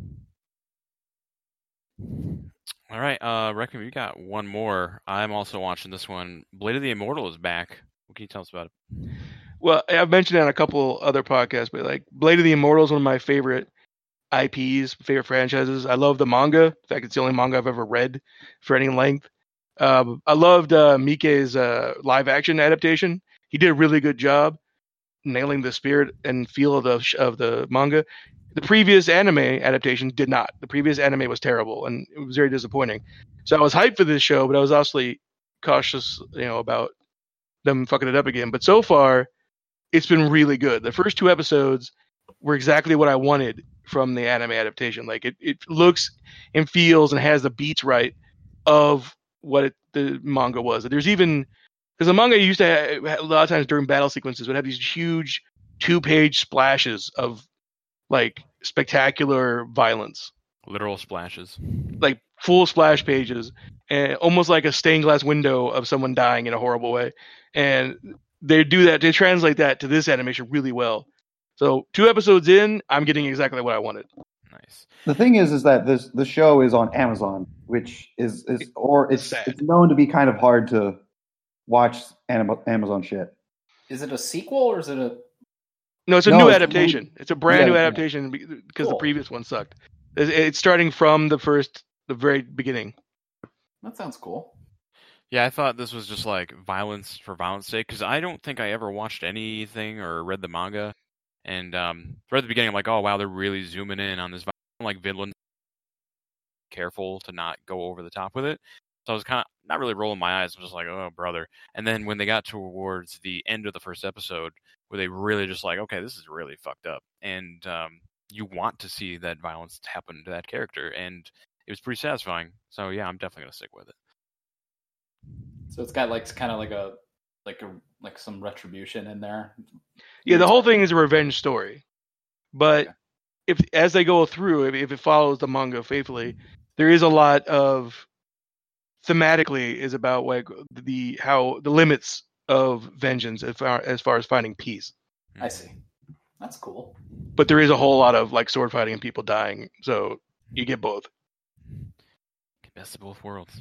All right, Reckon, you got one more. I'm also watching this one. Blade of the Immortal is back. What can you tell us about it? Well, I've mentioned it on a couple other podcasts, but like Blade of the Immortal is one of my favorite IPs, favorite franchises. I love the manga. In fact, it's the only manga I've ever read for any length. I loved Miike's live action adaptation. He did a really good job nailing the spirit and feel of the manga. The previous anime adaptation did not. The previous anime was terrible, and it was very disappointing. So I was hyped for this show, but I was also cautious, about them fucking it up again. But so far, it's been really good. The first 2 episodes were exactly what I wanted from the anime adaptation. Like it looks and feels and has the beats right of what the manga was. There's even because the manga used to have, a lot of times during battle sequences would have these huge 2-page splashes of like spectacular violence, literal splashes, like full splash pages, and almost like a stained glass window of someone dying in a horrible way. And they do that. They translate that to this animation really well. So 2 episodes in, I'm getting exactly what I wanted. Nice. The thing is that the show is on Amazon, which is it's known to be kind of hard to watch Amazon shit. Is it a sequel or is it a? No, it's a No, new it's a adaptation. new- It's a brand new yeah. adaptation because the Cool. previous one sucked. It's starting from the very beginning. That sounds cool. Yeah, I thought this was just like violence for violence sake because I don't think I ever watched anything or read the manga. And right at the beginning, I'm like, oh wow, they're really zooming in on this. Like Vinland, careful to not go over the top with it. So I was kind of not really rolling my eyes. I was just like, oh brother. And then when they got towards the end of the first episode, where they really just like, okay, this is really fucked up, and you want to see that violence happen to that character, and it was pretty satisfying. So yeah, I'm definitely gonna stick with it. So it's got like kind of like some retribution in there. Yeah, the whole thing is a revenge story, but Okay. if as they go through, if it follows the manga faithfully, there is a lot of thematically is about like the limits of vengeance as far as finding peace. I see. That's cool. But there is a whole lot of like sword fighting and people dying, so you get both. Best of both worlds.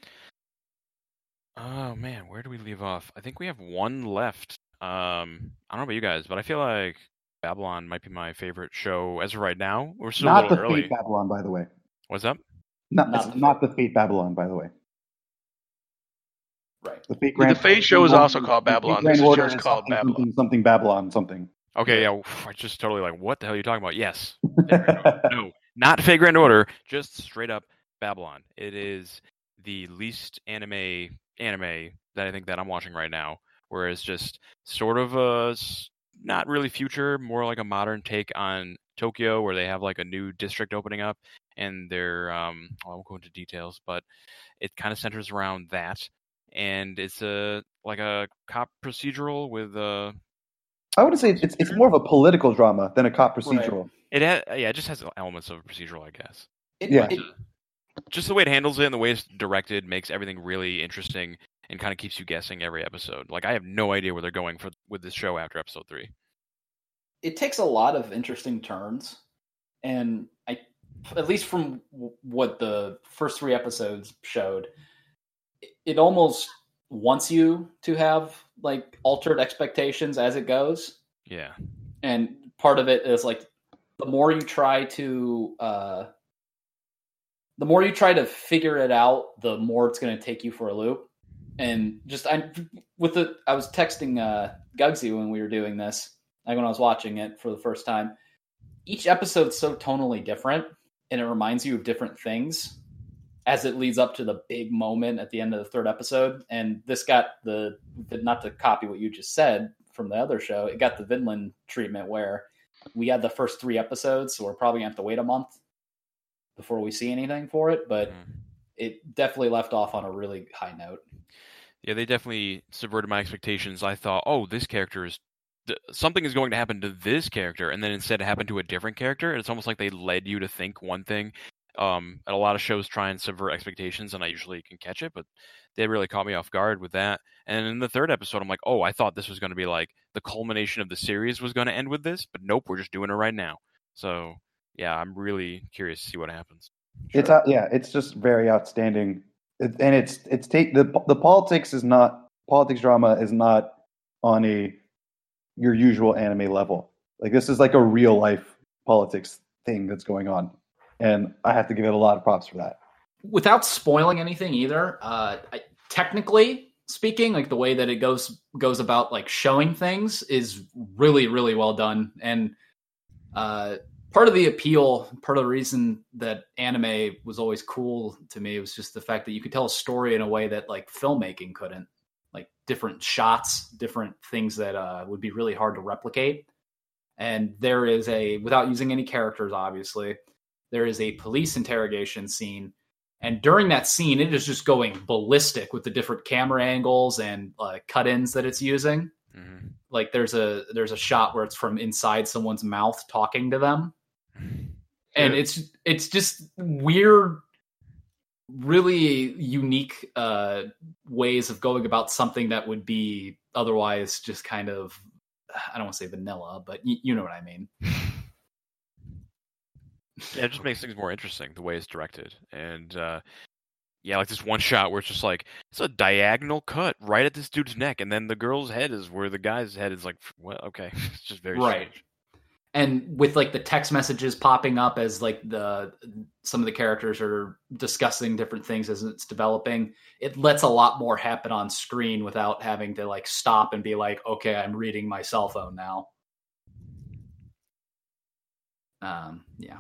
Oh man, where do we leave off? I think we have one left. I don't know about you guys, but I feel like Babylon might be my favorite show as of right now. We're still a Not the little early. Fate Babylon, by the way. What's up? No, Not it's the not the Fate Babylon, by the way. Right. The Fate The Fate show is also called Babylon. The Fate This is Grand Order just is called something, Babylon. something Babylon something. Okay, yeah, I just totally like, what the hell are you talking about? Yes. No, not Fate Grand Order, just straight up Babylon. It is the least anime that I think that I'm watching right now, where it's just sort of a not really future, more like a modern take on Tokyo, where they have like a new district opening up, and they're I won't go into details, but it kind of centers around that, and it's like a cop procedural with I would say it's more of a political drama than a cop procedural. it just has elements of procedural, I guess. Yeah. Just the way it handles it and the way it's directed makes everything really interesting and kind of keeps you guessing every episode. Like I have no idea where they're going with this show after episode 3. It takes a lot of interesting turns, and at least from what the first 3 episodes showed, it almost wants you to have like altered expectations as it goes. Yeah. And part of it is like the more you try to figure it out, the more it's going to take you for a loop. And just I was texting Gugsy when we were doing this, like when I was watching it for the first time. Each episode's so tonally different, and it reminds you of different things as it leads up to the big moment at the end of the 3rd episode. And this got not to copy what you just said from the other show, it got the Vinland treatment where we had the first 3 episodes, so we're probably going to have to wait a month before we see anything for it. But it definitely left off on a really high note. Yeah, they definitely subverted my expectations. I thought, oh, this character is something is going to happen to this character, and then instead it happened to a different character. And it's almost like they led you to think one thing. And a lot of shows try and subvert expectations, and I usually can catch it, but they really caught me off guard with that. And in the 3rd episode, I'm like, oh, I thought this was going to be like the culmination of the series was going to end with this, but nope, we're just doing it right now. So yeah, I'm really curious to see what happens. Sure. It's just very outstanding, and the politics drama is not on your usual anime level. Like this is like a real life politics thing that's going on, and I have to give it a lot of props for that. Without spoiling anything either, technically speaking, like the way that it goes about like showing things is really, really well done. And part of the appeal, part of the reason that anime was always cool to me was just the fact that you could tell a story in a way that like filmmaking couldn't. Like different shots, different things that would be really hard to replicate. And there is without using any characters, obviously, there is a police interrogation scene. And during that scene, it is just going ballistic with the different camera angles and cut-ins that it's using. Mm-hmm. Like there's a shot where it's from inside someone's mouth talking to them. And it's just weird, really unique ways of going about something that would be otherwise just kind of, I don't want to say vanilla, but you know what I mean. Yeah, it just makes things more interesting the way it's directed. And Yeah, like this one shot where it's just like it's a diagonal cut right at this dude's neck, and then the girl's head is where the guy's head is. Like, what? Okay, it's just very Right. strange. And with like the text messages popping up as like some of the characters are discussing different things as it's developing, it lets a lot more happen on screen without having to like stop and be like, okay, I'm reading my cell phone now. Yeah.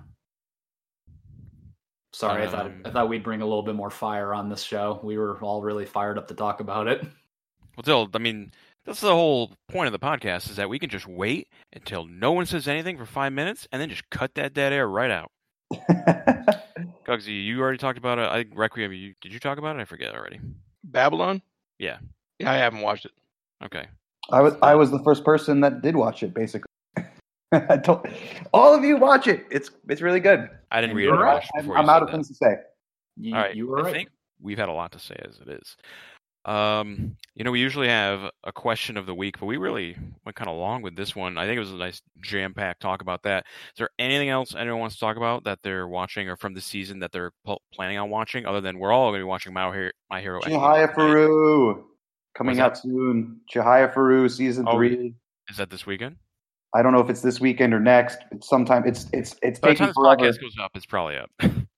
Sorry, I thought we'd bring a little bit more fire on this show. We were all really fired up to talk about it. Well, Dill, I mean, that's the whole point of the podcast is that we can just wait until no one says anything for 5 minutes and then just cut that dead air right out. Gugsy, you already talked about it. I think Requiem, did you talk about it? I forget already. Babylon? Yeah. Yeah, I haven't watched it. Okay. I was the first person that did watch it, basically. I told all of you watch it. It's really good. I didn't read it. You're right. I'm out of things to say. All right. You were right. I think we've had a lot to say as it is. We usually have a question of the week, but we really went kind of long with this one. I think it was a nice jam-packed talk about that. Is there anything else anyone wants to talk about that they're watching or from the season that they're planning on watching, other than we're all going to be watching My Hero Chihaya Furu coming out soon. Chihaya Furu season 3. Is that this weekend? I don't know if it's this weekend or next. It's sometime. It's By the taking time this forever. podcast goes up, it's probably up.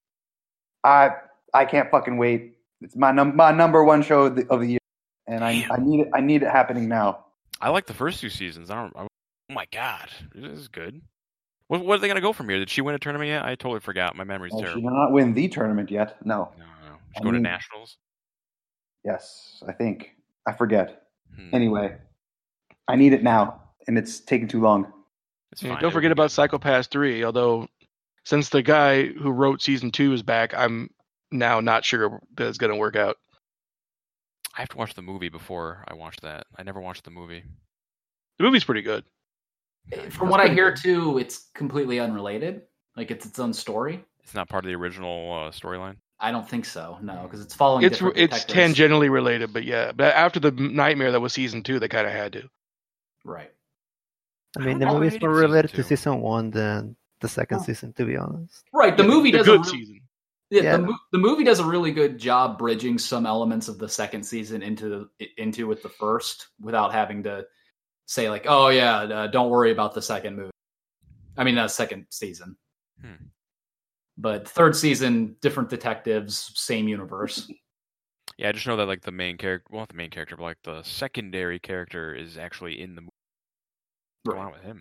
I can't fucking wait. It's my number one show of the year, and I need it happening now. I like the first 2 seasons. Oh my god, this is good. What are they gonna go from here? Did she win a tournament yet? I totally forgot. My memory's She terrible. did not win the tournament yet. No. She's going to nationals. Yes, I think. I forget. Anyway, I need it now, and it's taking too long. It's fine. Don't forget about Psycho-Pass 3, although since the guy who wrote season 2 is back, I'm now not sure that it's going to work out. I have to watch the movie before I watch that. I never watched the movie. The movie's pretty good. From what I hear, too, it's completely unrelated. Like, it's its own story. It's not part of the original storyline? I don't think so, no, because it's following It's detectives. tangentially related, but yeah. But after the nightmare that was season 2, they kind of had to. Right. I mean, the movie's more related to season 1 than the second season, to be honest. Right, the movie does a good season. Yeah, the movie does a really good job bridging some elements of the second season into with the first without having to say like, oh yeah, don't worry about the second movie. I mean, second season. But third season, different detectives, same universe. Yeah, I just know that like the main character, well, not the main character, but like the secondary character is actually in the movie. What's going on with him?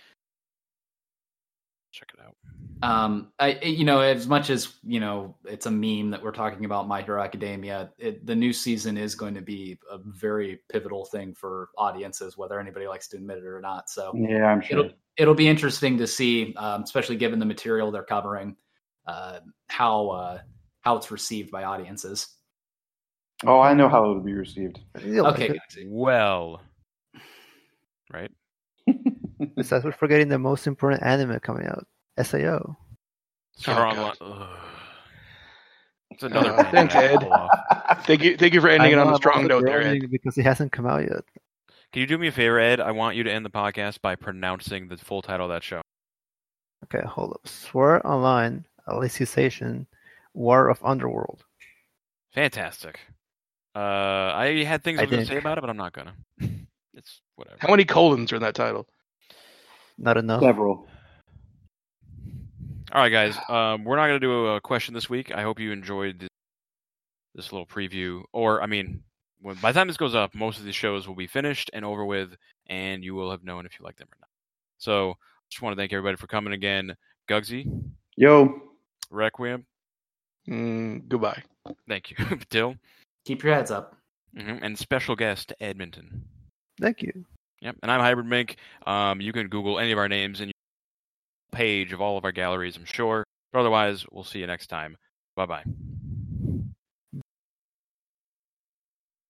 Check it out. As much as it's a meme that we're talking about My Hero Academia, the new season is going to be a very pivotal thing for audiences, whether anybody likes to admit it or not. So yeah, I'm sure it'll be interesting to see, especially given the material they're covering, how it's received by audiences. Oh, I know how it will be received. Okay, well, right. Besides, we're forgetting the most important anime coming out, SAO. It's another. Thanks, Ed. Thank you for ending it on a strong note there, Ed. Because it hasn't come out yet. Can you do me a favor, Ed? I want you to end the podcast by pronouncing the full title of that show. Okay, hold up. Sword Online, Alicization, War of Underworld. Fantastic. I had things I was going to say about it, but I'm not going to. It's whatever. How many colons are in that title? Not enough. Several. All right, guys. We're not going to do a question this week. I hope you enjoyed this little preview. Or, I mean, by the time this goes up, most of these shows will be finished and over with, and you will have known if you like them or not. So, just want to thank everybody for coming again. Gugsy. Yo. Requiem. Goodbye. Thank you. Dill. Keep your heads up. And special guest, Edmonton. Thank you. Yep, and I'm Hybrid Mink. You can Google any of our names and page of all of our galleries, I'm sure. But otherwise, we'll see you next time. Bye-bye.